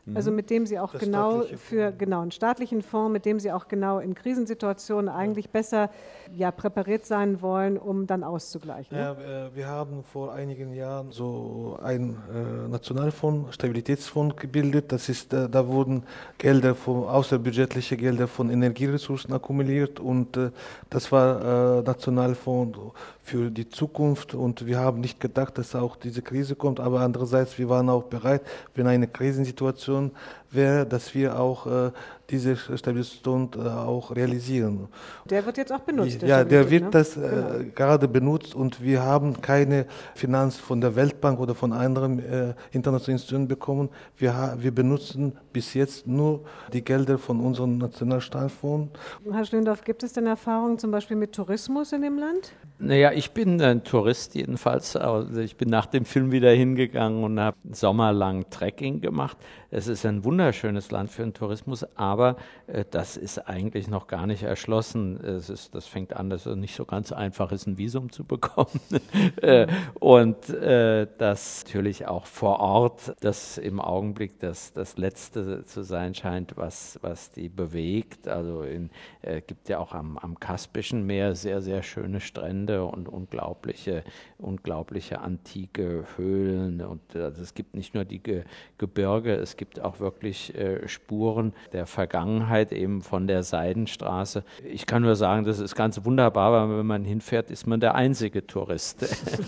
Also mit dem Sie auch Das genau staatliche für Fonds. genau einen staatlichen Fonds, mit dem Sie auch genau in Krisensituationen eigentlich besser ja, präpariert sein wollen, um dann auszugleichen. Ne? Ja, äh, wir haben vor einigen Jahren so einen äh, Nationalfonds, Stabilitätsfonds gebildet. Das ist, äh, da wurden Gelder von, außerbudgetliche Gelder von Energieressourcen akkumuliert und äh, das war äh, Nationalfonds für die Zukunft und wir haben nicht gedacht, dass auch diese Krise kommt, aber andererseits, wir waren auch bereit, wenn eine Krisensituation wäre, dass wir auch äh, diese Stabilität äh, auch realisieren. Der wird jetzt auch benutzt. Ja, der Stabilität, wird ne? das äh, Genau. gerade benutzt und wir haben keine Finanz von der Weltbank oder von anderen äh, internationalen Institutionen bekommen. Wir, ha wir benutzen bis jetzt nur die Gelder von unserem Nationalstaatsfonds. Herr Schlöndorff, gibt es denn Erfahrungen zum Beispiel mit Tourismus in dem Land? Naja, ich bin ein Tourist jedenfalls. Also ich bin nach dem Film wieder hingegangen und habe sommerlang Trekking gemacht. Es ist ein wunderschönes Land für den Tourismus, aber äh, das ist eigentlich noch gar nicht erschlossen. Es ist, das fängt an, dass es nicht so ganz einfach ist, ein Visum zu bekommen. äh, und äh, das natürlich auch vor Ort, das im Augenblick das, das Letzte zu sein scheint, was, was die bewegt. Also es äh, gibt ja auch am, am Kaspischen Meer sehr, sehr schöne Strände und unglaubliche, unglaubliche antike Höhlen. Und also es gibt nicht nur die Ge Gebirge, es gibt auch wirklich äh, Spuren der Vergangenheit eben von der Seidenstraße. Ich kann nur sagen, das ist ganz wunderbar, weil wenn man hinfährt, ist man der einzige Tourist.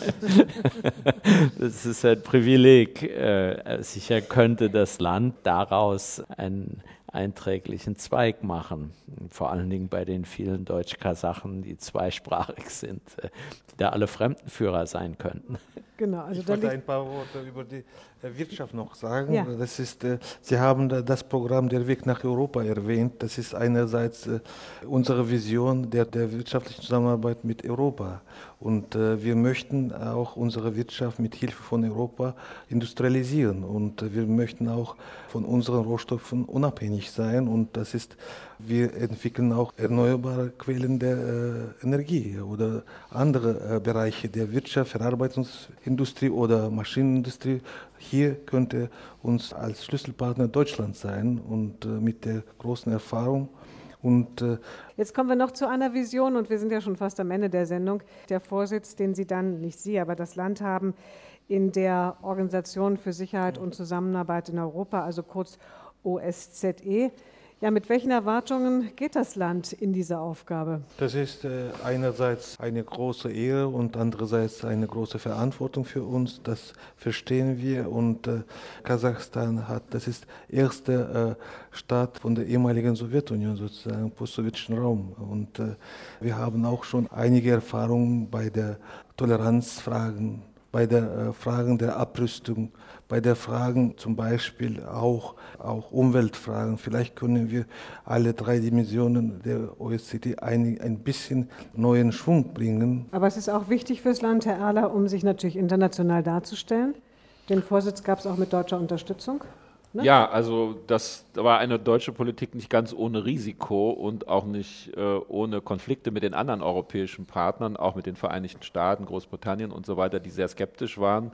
Das ist ein Privileg. Äh, sicher könnte das Land daraus ein einträglichen Zweig machen, vor allen Dingen bei den vielen Deutsch-Kasachen, die zweisprachig sind, die da alle Fremdenführer sein könnten. Genau, also Ich da wollte liegt ein paar Worte über die äh, Wirtschaft noch sagen. Ja. Das ist, äh, Sie haben da das Programm Der Weg nach Europa erwähnt. Das ist einerseits äh, unsere Vision der, der wirtschaftlichen Zusammenarbeit mit Europa. Und äh, wir möchten auch unsere Wirtschaft mit Hilfe von Europa industrialisieren. Und äh, wir möchten auch von unseren Rohstoffen unabhängig sein. Und das ist, wir entwickeln auch erneuerbare Quellen der äh, Energie oder andere äh, Bereiche der Wirtschaft, Verarbeitungsindustrie oder Maschinenindustrie. Hier könnte uns als Schlüsselpartner Deutschland sein und äh, mit der großen Erfahrung. Und äh, Jetzt kommen wir noch zu einer Vision und wir sind ja schon fast am Ende der Sendung. Der Vorsitz, den Sie dann, nicht Sie, aber das Land haben, in der Organisation für Sicherheit und Zusammenarbeit in Europa, also kurz O S Z E. Ja, mit welchen Erwartungen geht das Land in diese Aufgabe? das ist äh, einerseits eine große Ehre und andererseits eine große Verantwortung für uns. Das verstehen wir. Und äh, Kasachstan hat, das ist erste äh, Staat von der ehemaligen Sowjetunion, sozusagen postsowjetischen Raum. Und äh, wir haben auch schon einige Erfahrungen bei der Toleranzfragen, bei der äh, Fragen der Abrüstung, bei der Fragen zum Beispiel auch, auch Umweltfragen. Vielleicht können wir alle drei Dimensionen der O S Z E ein, ein bisschen neuen Schwung bringen. Aber es ist auch wichtig fürs Land, Herr Erler, um sich natürlich international darzustellen. Den Vorsitz gab es auch mit deutscher Unterstützung. Ne? Ja, also das war eine deutsche Politik nicht ganz ohne Risiko und auch nicht äh, ohne Konflikte mit den anderen europäischen Partnern, auch mit den Vereinigten Staaten, Großbritannien und so weiter, die sehr skeptisch waren,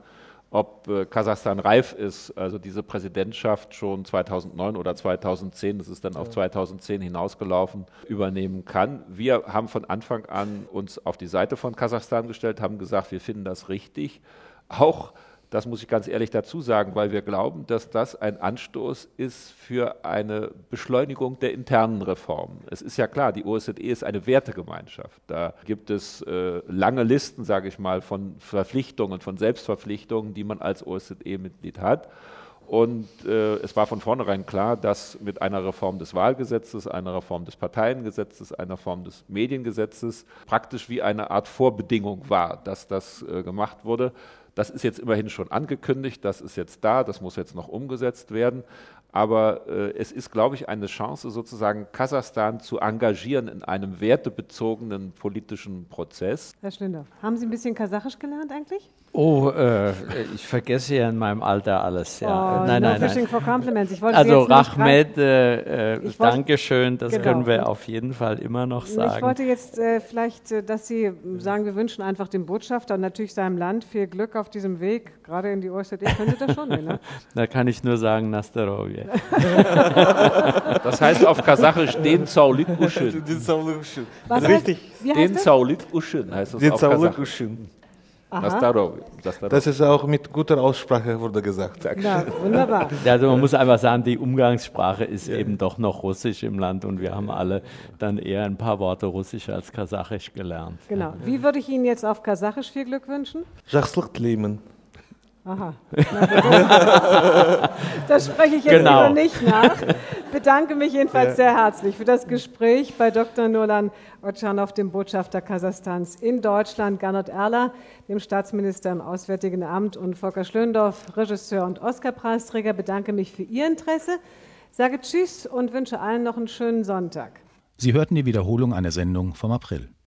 ob äh, Kasachstan reif ist, also diese Präsidentschaft schon zweitausendneun oder zweitausendzehn, das ist dann auf zweitausendzehn hinausgelaufen, übernehmen kann. Wir haben von Anfang an uns auf die Seite von Kasachstan gestellt, haben gesagt, wir finden das richtig, auch das muss ich ganz ehrlich dazu sagen, weil wir glauben, dass das ein Anstoß ist für eine Beschleunigung der internen Reformen. Es ist ja klar, die O S Z E ist eine Wertegemeinschaft. Da gibt es äh, lange Listen, sage ich mal, von Verpflichtungen, von Selbstverpflichtungen, die man als O S Z E-Mitglied hat. Und äh, es war von vornherein klar, dass mit einer Reform des Wahlgesetzes, einer Reform des Parteiengesetzes, einer Reform des Mediengesetzes praktisch wie eine Art Vorbedingung war, dass das äh, gemacht wurde. Das ist jetzt immerhin schon angekündigt, das ist jetzt da, das muss jetzt noch umgesetzt werden. Aber äh, es ist, glaube ich, eine Chance, sozusagen Kasachstan zu engagieren in einem wertebezogenen politischen Prozess. Herr Schlöndorff, haben Sie ein bisschen Kasachisch gelernt eigentlich? Oh, äh, ich vergesse ja in meinem Alter alles. Ja. Oh, nein, no nein, fishing nein. for compliments. Ich wollte Also Sie jetzt nicht Rahmet, äh, äh, Ich wollte- Dankeschön, das Genau. können wir auf jeden Fall immer noch Ich sagen. wollte jetzt äh, vielleicht, äh, dass Sie sagen, wir wünschen einfach dem Botschafter und natürlich seinem Land viel Glück auf diesem Weg, gerade in die O E C D, könnte das schon gehen, ne? Da kann ich nur sagen, Nastarovje. Das heißt auf Kasachisch, den Zaulik Uschin. Den Zaulik Uschin. Was Richtig. Heißt, wie heißt Den das? Zaulik Uschin heißt das Den auf Zaulik Kasachisch. Uschin. Nastarovje. Das ist auch mit guter Aussprache, wurde gesagt. Na, wunderbar. Also man muss einfach sagen, die Umgangssprache ist ja. eben doch noch Russisch im Land und wir haben alle dann eher ein paar Worte Russisch als Kasachisch gelernt. Genau. Wie würde ich Ihnen jetzt auf Kasachisch viel Glück wünschen? Жақсылық тілеймін. Aha. Das spreche ich jetzt Genau. lieber nicht nach. Bedanke mich jedenfalls sehr herzlich für das Gespräch bei Doktor Nurlan Otschanov, dem Botschafter Kasachstans in Deutschland, Gernot Erler, dem Staatsminister im Auswärtigen Amt, und Volker Schlöndorff, Regisseur und Oscar-Preisträger. Bedanke mich für Ihr Interesse, sage Tschüss und wünsche allen noch einen schönen Sonntag. Sie hörten die Wiederholung einer Sendung vom April.